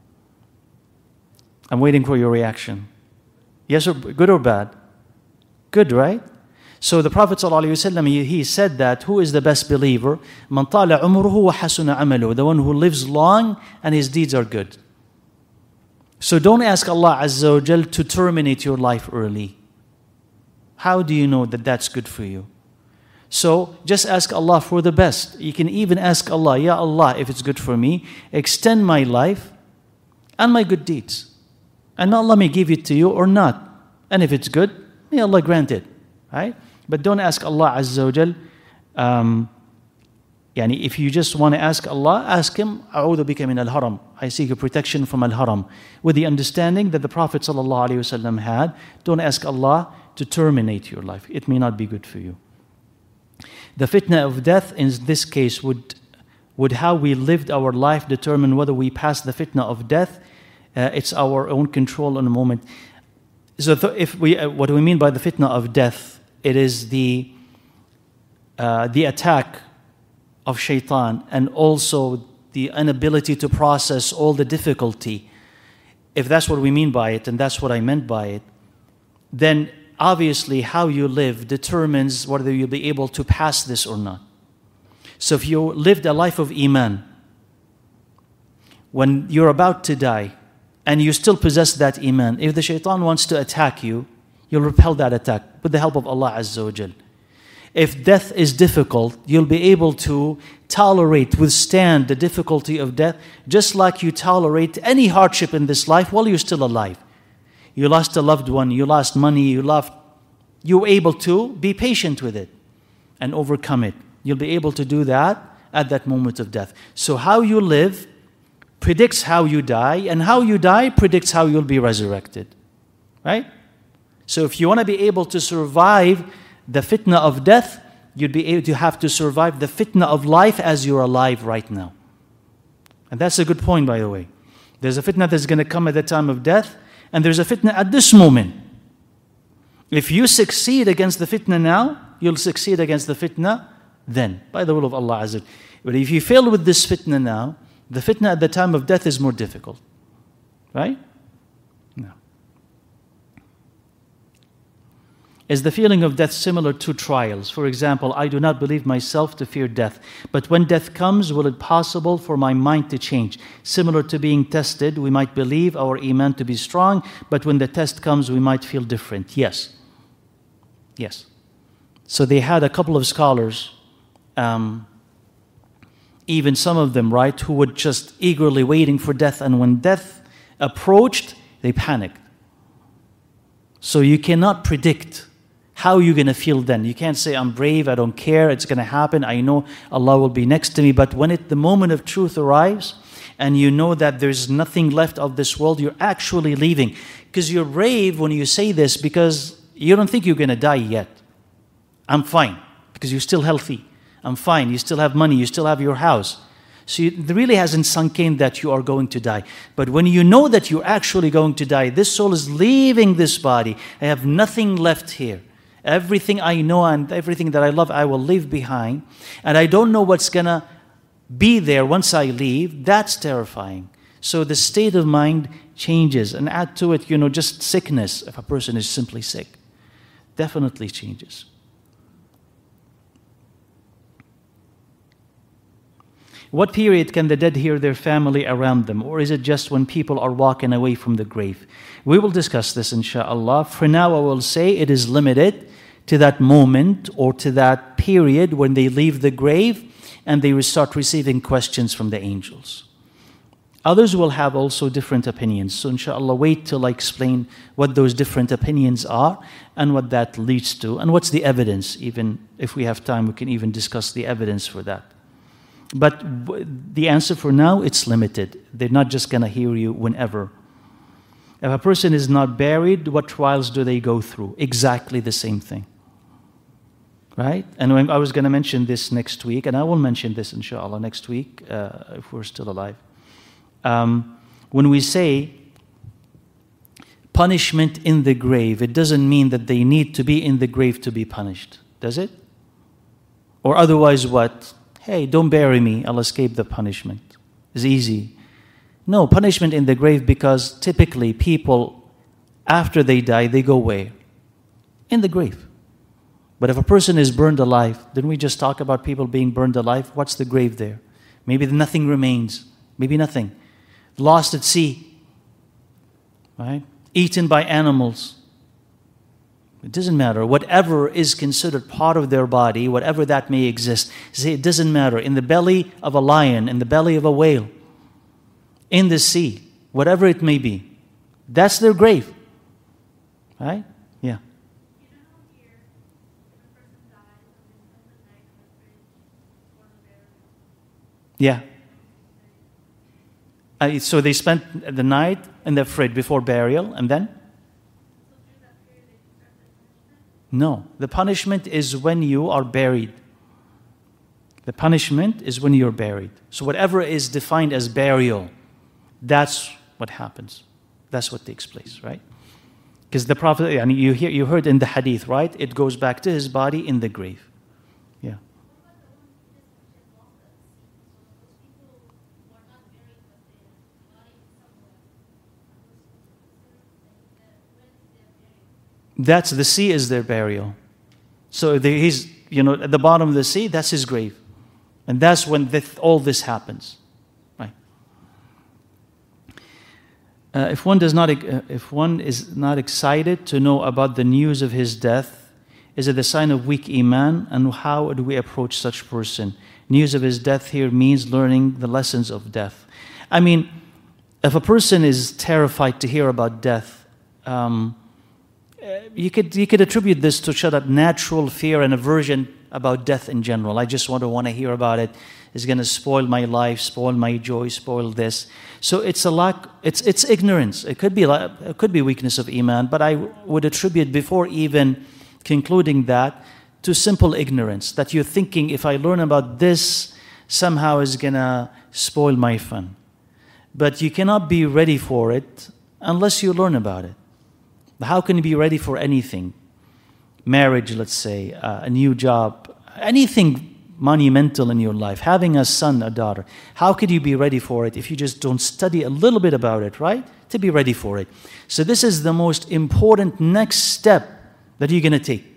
I'm waiting for your reaction. Yes, or good or bad? Good, right? So the Prophet ﷺ, he said that, who is the best believer? مَنْ طَالَ عُمُرُهُ وَحَسُنَ عَمَلُهُ. The one who lives long and his deeds are good. So don't ask Allah Azza wa Jal to terminate your life early. How do you know that that's good for you? So just ask Allah for the best. You can even ask Allah, Ya Allah, if it's good for me, extend my life and my good deeds. And Allah may give it to you or not. And if it's good, may Allah grant it. Right? But don't ask Allah Azza wa Jal. If you just want to ask Allah, ask Him, أعوذ بك من الهرم. I seek a protection from al-haram. With the understanding that the Prophet ﷺ had, don't ask Allah to terminate your life. It may not be good for you. The fitna of death in this case would how we lived our life determine whether we pass the fitna of death. It's our own control in a moment. So what do we mean by the fitna of death? It is the attack of shaitan and also the inability to process all the difficulty. If that's what we mean by it, and that's what I meant by it, then obviously how you live determines whether you'll be able to pass this or not. So if you lived a life of iman, when you're about to die, and you still possess that iman, if the shaitan wants to attack you, you'll repel that attack with the help of Allah Azza wa Jal. If death is difficult, you'll be able to withstand the difficulty of death, just like you tolerate any hardship in this life while you're still alive. You lost a loved one, you lost money, you're able to be patient with it and overcome it. You'll be able to do that at that moment of death. So how you live predicts how you die, and how you die predicts how you'll be resurrected. Right? So if you want to be able to survive the fitna of death, you'd be able to have to survive the fitna of life as you're alive right now. And that's a good point, by the way. There's a fitna that's going to come at the time of death, and there's a fitna at this moment. If you succeed against the fitna now, you'll succeed against the fitna then, by the will of Allah Azza wa Jal. But if you fail with this fitna now, the fitna at the time of death is more difficult. Right? No. Is the feeling of death similar to trials? For example, I do not believe myself to fear death, but when death comes, will it possible for my mind to change? Similar to being tested, we might believe our iman to be strong, but when the test comes, we might feel different. Yes. Yes. So they had a couple of scholars, even some of them, right, who were just eagerly waiting for death, and when death approached, they panicked. So you cannot predict how you're going to feel then. You can't say, I'm brave, I don't care, it's going to happen, I know Allah will be next to me. But when the moment of truth arrives, and you know that there's nothing left of this world, you're actually leaving. Because you're brave when you say this, because you don't think you're going to die yet. I'm fine, because you're still healthy. I'm fine, you still have money, you still have your house. So it really hasn't sunk in that you are going to die. But when you know that you're actually going to die, this soul is leaving this body. I have nothing left here. Everything I know and everything that I love, I will leave behind. And I don't know what's going to be there once I leave. That's terrifying. So the state of mind changes. And add to it, just sickness, if a person is simply sick. Definitely changes. What period can the dead hear their family around them? Or is it just when people are walking away from the grave? We will discuss this, inshallah. For now, I will say it is limited to that moment or to that period when they leave the grave and they start receiving questions from the angels. Others will have also different opinions. So inshallah, wait till I explain what those different opinions are and what that leads to and what's the evidence. Even if we have time, we can even discuss the evidence for that. But the answer for now, it's limited. They're not just going to hear you whenever. If a person is not buried, what trials do they go through? Exactly the same thing. Right? And I was going to mention this next week, and I will mention this, inshallah, next week, if we're still alive. When we say punishment in the grave, it doesn't mean that they need to be in the grave to be punished, does it? Or otherwise what? Hey, don't bury me, I'll escape the punishment. It's easy. No, punishment in the grave, because typically people, after they die, they go where? In the grave. But if a person is burned alive, didn't we just talk about people being burned alive? What's the grave there? Maybe nothing remains. Maybe nothing. Lost at sea. Right? Eaten by animals. It doesn't matter. Whatever is considered part of their body, whatever that may exist, see, it doesn't matter. In the belly of a lion, in the belly of a whale, in the sea, whatever it may be, that's their grave. Right? Yeah. Yeah. So they spent the night in the fridge before burial, and then? No. The punishment is when you are buried. The punishment is when you're buried. So whatever is defined as burial, that's what happens. That's what takes place, right? Because the Prophet, and you heard in the hadith, right? It goes back to his body in the grave. Yeah. That's the sea is their burial. So he's, at the bottom of the sea, that's his grave. And that's when all this happens. Right. If one is not excited to know about the news of his death, is it a sign of weak iman? And how do we approach such person? News of his death here means learning the lessons of death. I mean, if a person is terrified to hear about death, you could attribute this to shut up natural fear and aversion about death in general. I just want to hear about it. It's going to spoil my life, spoil my joy, spoil this. So it's a lack. It's ignorance. It could be weakness of iman, but I would attribute before even concluding that to simple ignorance. That you're thinking, if I learn about this, somehow is going to spoil my fun. But you cannot be ready for it unless you learn about it. How can you be ready for anything? Marriage, let's say, a new job, anything monumental in your life, having a son, a daughter. How could you be ready for it if you just don't study a little bit about it, right? To be ready for it. So this is the most important next step that you're going to take.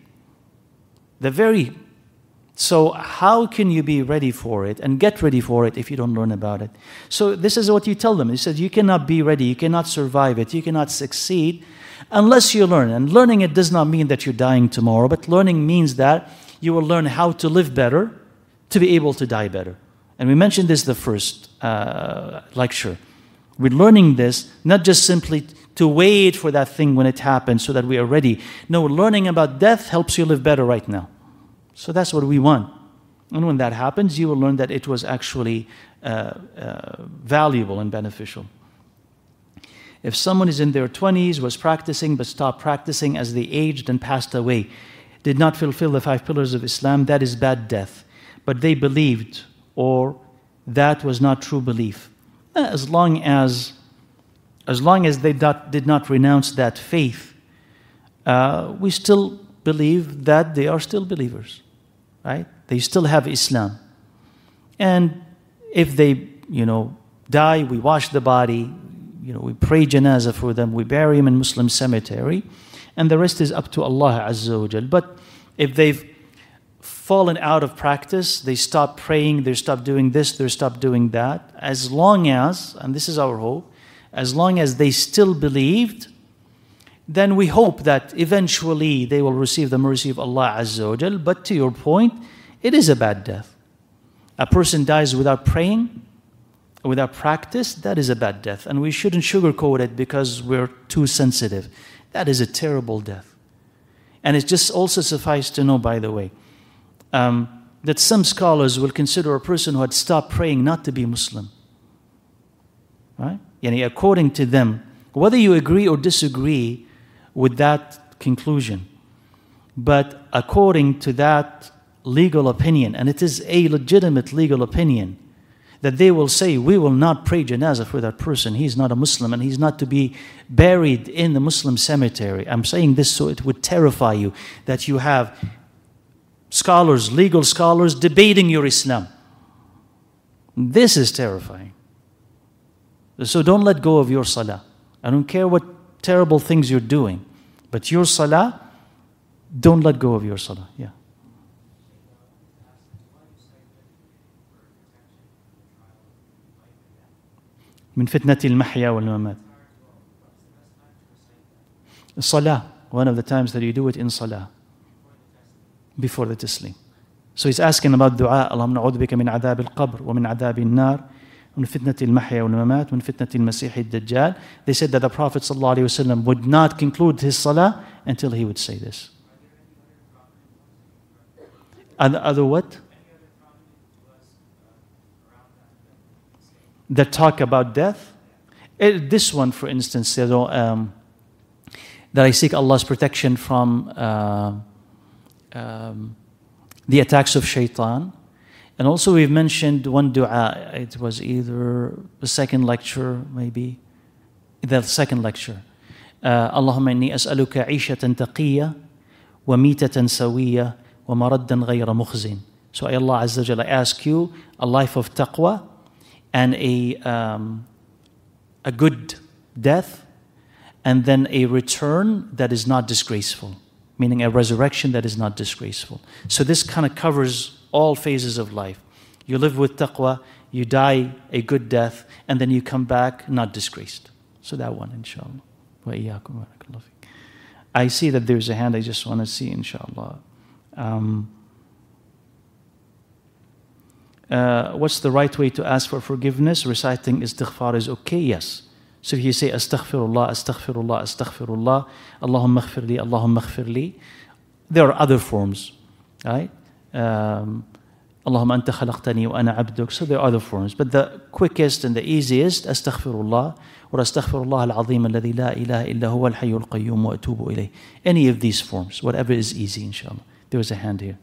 So how can you be ready for it and get ready for it if you don't learn about it? So this is what you tell them. He says you cannot be ready, you cannot survive it, you cannot succeed unless you learn. And learning it does not mean that you're dying tomorrow, but learning means that you will learn how to live better to be able to die better. And we mentioned this the first lecture. We're learning this not just simply to wait for that thing when it happens so that we are ready. No, learning about death helps you live better right now. So that's what we want. And when that happens, you will learn that it was actually valuable and beneficial. If someone is in their 20s, was practicing but stopped practicing as they aged and passed away, did not fulfill the 5 pillars of Islam, that is bad death. But they believed, or that was not true belief. As long as they did not renounce that faith, we still believe that they are still believers, right? They still have Islam. And if they, die, we wash the body, we pray janazah for them, we bury them in Muslim cemetery, and the rest is up to Allah Azza wa Jal. But if they've fallen out of practice, they stop praying, they stop doing this, they stop doing that, as long as, and this is our hope, as long as they still believed, then we hope that eventually they will receive the mercy of Allah Azza wa Jal. But to your point, it is a bad death. A person dies without praying, without practice, that is a bad death. And we shouldn't sugarcoat it because we're too sensitive. That is a terrible death. And it just also suffices to know, by the way, that some scholars will consider a person who had stopped praying not to be Muslim. Right? According to them, whether you agree or disagree with that conclusion, but according to that legal opinion, and it is a legitimate legal opinion, that they will say, we will not pray janazah for that person. He's not a Muslim and he's not to be buried in the Muslim cemetery. I'm saying this so it would terrify you that you have scholars, legal scholars, debating your Islam. This is terrifying. So don't let go of your salah. I don't care what terrible things you're doing, but your salah, don't let go of your salah. Yeah. من فتنة المحيا والممات. Salah, one of the times that you do it in salah, before the taslim. So he's asking about dua, اللهم نعوذ بك من عذاب القبر ومن عذاب النار ومن فتنة المحيا والممات ومن فتنة المسيح الدجال. They said that the Prophet ﷺ would not conclude his salah until he would say this. Other what? That talk about death. This one, for instance, that I seek Allah's protection from the attacks of shaitan. And also we've mentioned one dua. It was either the second lecture, maybe. The second lecture. Allahumma inni as'aluka 'ishatan taqiyya wa mitatan sawiyya wa maraddan ghayra mukhzin. So, Allah Azza wa Jalla, I ask you a life of taqwa and a good death, and then a return that is not disgraceful, meaning a resurrection that is not disgraceful. So this kind of covers all phases of life. You live with taqwa, you die a good death, and then you come back not disgraced. So that one, inshallah. Wa iyyakum wa barakallahu feek. I see that there's a hand I just want to see, inshallah. What's the right way to ask for forgiveness? Reciting istighfar is okay, yes. So if you say astaghfirullah, astaghfirullah, astaghfirullah, Allahumma ighfirli, Allahumma ighfirli, there are other forms, right? Allahumma anta khalaqtani wa ana abduk. So there are other forms, but the quickest and the easiest, astaghfirullah, or astaghfirullah al-azim alladhi la ilaha illa huwa al-hayyul qayyum wa atubu ilayh. Any of these forms, whatever is easy, inshallah. There was a hand here.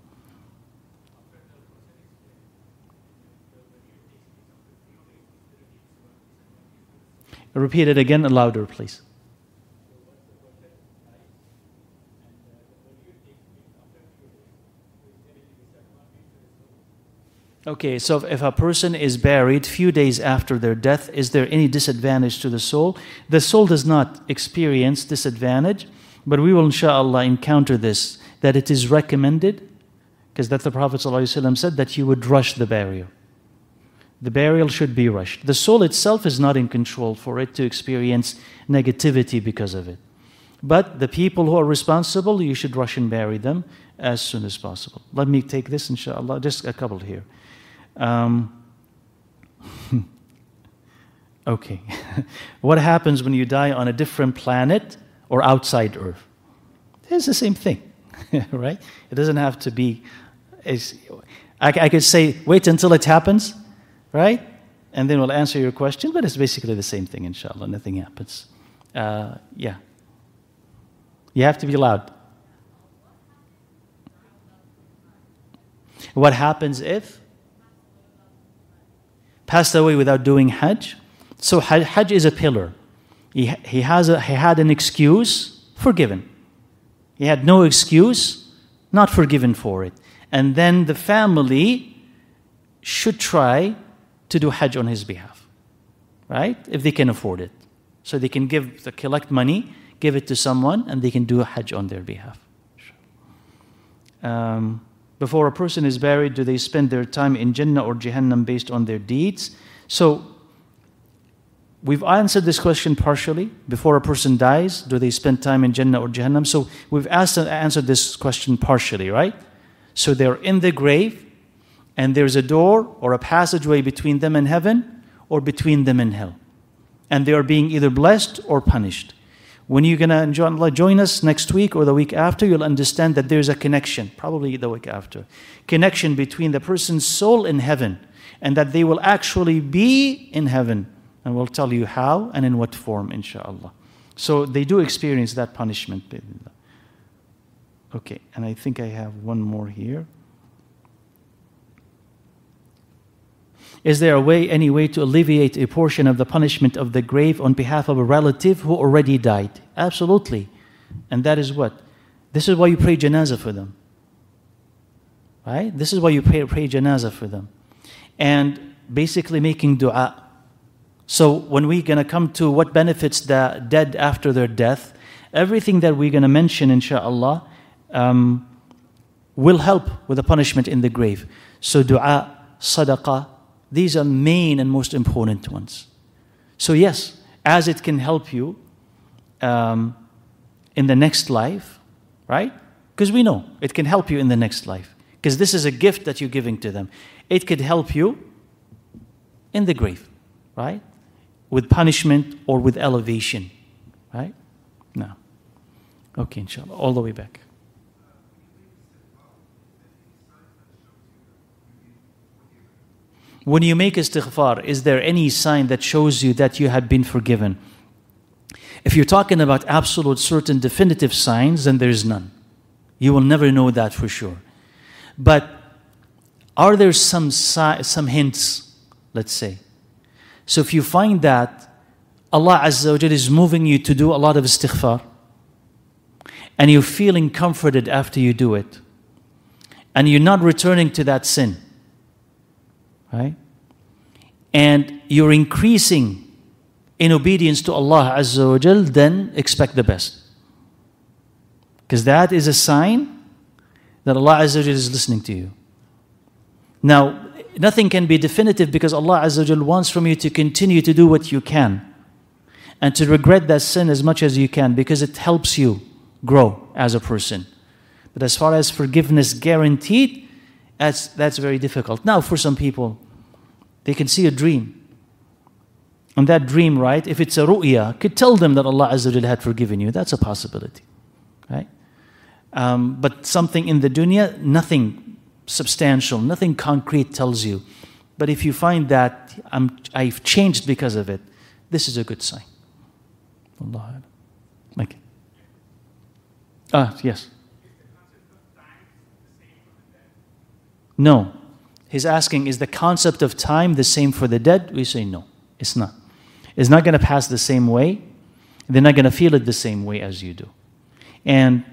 Repeat it again, louder, please. Okay, so if a person is buried few days after their death, is there any disadvantage to the soul? The soul does not experience disadvantage, but we will inshallah encounter this, that it is recommended, because that the Prophet ﷺ said that you would rush the burial. The burial should be rushed. The soul itself is not in control for it to experience negativity because of it. But the people who are responsible, you should rush and bury them as soon as possible. Let me take this, inshallah, just a couple here. Okay. What happens when you die on a different planet or outside Earth? It's the same thing, right? It doesn't have to be... I could say, wait until it happens, right? And then we'll answer your question, but it's basically the same thing, inshallah. Nothing happens. Yeah. You have to be loud. What happens if? Passed away without doing Hajj. So Hajj is a pillar. He had an excuse, forgiven. He had no excuse, not forgiven for it. And then the family should try to do Hajj on his behalf, right? If they can afford it. So they can collect money, give it to someone, and they can do a Hajj on their behalf. Before a person is buried, do they spend their time in Jannah or Jahannam based on their deeds? So we've answered this question partially. Before a person dies, do they spend time in Jannah or Jahannam? So we've answered this question partially, right? So they're in the grave, and there's a door or a passageway between them and heaven or between them and hell. And they are being either blessed or punished. When you're going to join us next week or the week after, you'll understand that there's a connection, probably the week after, connection between the person's soul in heaven and that they will actually be in heaven. And we'll tell you how and in what form, inshallah. So they do experience that punishment. Okay, and I think I have one more here. Is there any way to alleviate a portion of the punishment of the grave on behalf of a relative who already died? Absolutely. And that is what? This is why you pray janazah for them. Right? This is why you pray janazah for them. And basically making dua. So when we're going to come to what benefits the dead after their death, everything that we're going to mention, inshallah, will help with the punishment in the grave. So dua, sadaqah, these are main and most important ones. So yes, as it can help you in the next life, right? Because we know it can help you in the next life. Because this is a gift that you're giving to them. It could help you in the grave, right? With punishment or with elevation, right? No. Okay, inshallah, all the way back. When you make istighfar, is there any sign that shows you that you have been forgiven? If you're talking about absolute, certain, definitive signs, then there is none. You will never know that for sure. But are there some hints, let's say? So if you find that Allah Azza wa Jalla is moving you to do a lot of istighfar, and you're feeling comforted after you do it, and you're not returning to that sin, right? And you're increasing in obedience to Allah Azza wa Jal, then expect the best. Because that is a sign that Allah Azza wa Jal is listening to you. Now, nothing can be definitive because Allah Azza wa Jal wants from you to continue to do what you can and to regret that sin as much as you can because it helps you grow as a person. But as far as forgiveness guaranteed, that's very difficult. Now, for some people, they can see a dream. And that dream, right, if it's a ru'ya, could tell them that Allah Azza wa Jalla had forgiven you. That's a possibility, right? But something in the dunya, nothing substantial, nothing concrete tells you. But if you find that I've changed because of it, this is a good sign. Allah. Okay. Yes. No. He's asking, is the concept of time the same for the dead? We say no, it's not. It's not going to pass the same way. They're not going to feel it the same way as you do. And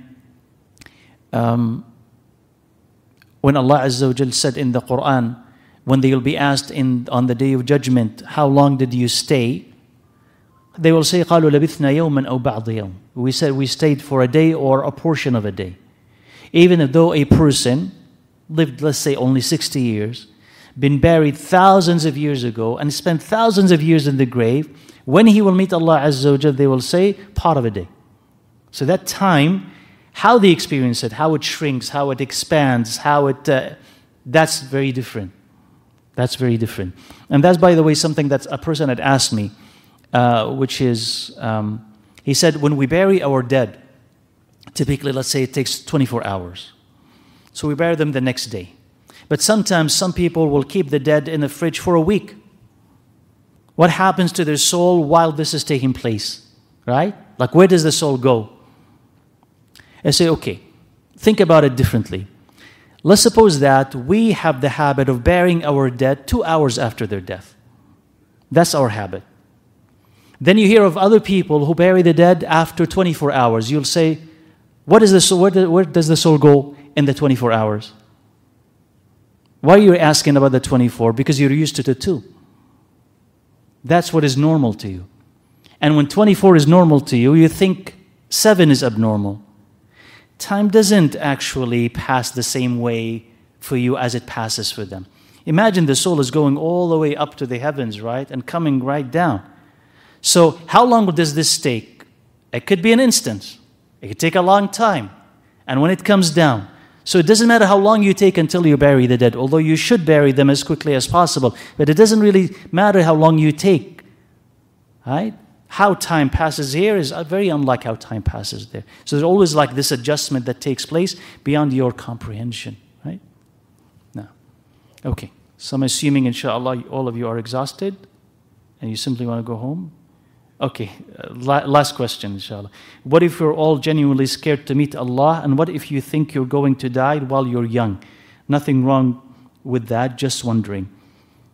when Allah Azza wa Jal said in the Quran, when they will be asked on the Day of Judgment, how long did you stay? They will say, قَالُوا لَبِثْنَا يَوْمًا أَوْ بَعْضَ يَوْمٍ. We said we stayed for a day or a portion of a day. Even though a person lived, let's say, only 60 years, been buried thousands of years ago, and spent thousands of years in the grave, when he will meet Allah Azza wa Jal, they will say, part of a day. So that time, how they experience it, how it shrinks, how it expands, that's very different. That's very different. And that's, by the way, something that a person had asked me, which is, he said, when we bury our dead, typically, let's say it takes 24 hours. So we bury them the next day. But sometimes some people will keep the dead in the fridge for a week. What happens to their soul while this is taking place? Right? Like, where does the soul go? I say, okay, think about it differently. Let's suppose that we have the habit of burying our dead 2 hours after their death. That's our habit. Then you hear of other people who bury the dead after 24 hours. You'll say, where does the soul go in the 24 hours? Why are you asking about the 24? Because you're used to the 2. That's what is normal to you. And when 24 is normal to you, you think 7 is abnormal. Time doesn't actually pass the same way for you as it passes for them. Imagine the soul is going all the way up to the heavens, right? And coming right down. So how long does this take? It could be an instant. It could take a long time. And when it comes down, so it doesn't matter how long you take until you bury the dead, although you should bury them as quickly as possible. But it doesn't really matter how long you take. Right? How time passes here is very unlike how time passes there. So there's always like this adjustment that takes place beyond your comprehension. Right? No. Okay. So I'm assuming, inshallah, all of you are exhausted and you simply want to go home. Okay, last question, inshallah. What if you're all genuinely scared to meet Allah, and what if you think you're going to die while you're young? Nothing wrong with that, just wondering.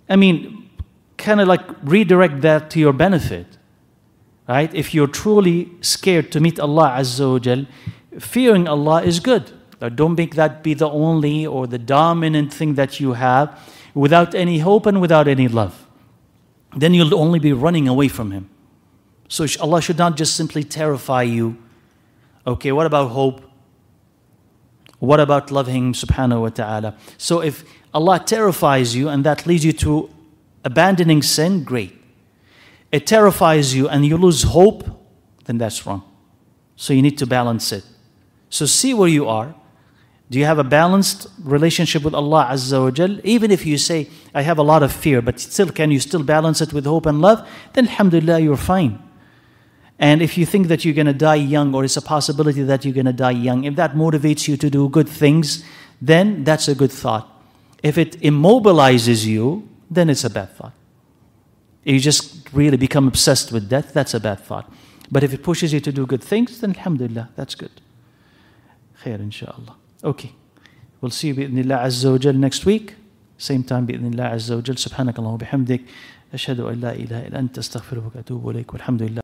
I mean, kind of like redirect that to your benefit, right? If you're truly scared to meet Allah Azza wa Jal, fearing Allah is good. Don't make that be the only or the dominant thing that you have without any hope and without any love. Then you'll only be running away from Him. So Allah should not just simply terrify you. Okay, what about hope? What about loving Him subhanahu wa ta'ala? So if Allah terrifies you and that leads you to abandoning sin, great. It terrifies you and you lose hope, then that's wrong. So you need to balance it. So see where you are. Do you have a balanced relationship with Allah Azza wa Jal? Even if you say, I have a lot of fear, but still, can you still balance it with hope and love? Then alhamdulillah, you're fine. And if you think that you're going to die young, or it's a possibility that you're going to die young, if that motivates you to do good things, then that's a good thought. If it immobilizes you, then it's a bad thought. If you just really become obsessed with death, that's a bad thought. But if it pushes you to do good things, then alhamdulillah, that's good. Khair, inshallah. Okay. We'll see you bi'idhnillah azza wa jal next week. Same time bi'idhnillah azza wa jal. Subhanakallah wa bihamdik. Ashhadu an la ilaha illa anta astaghfiruka wa atubu ilayk. Walhamdulillah.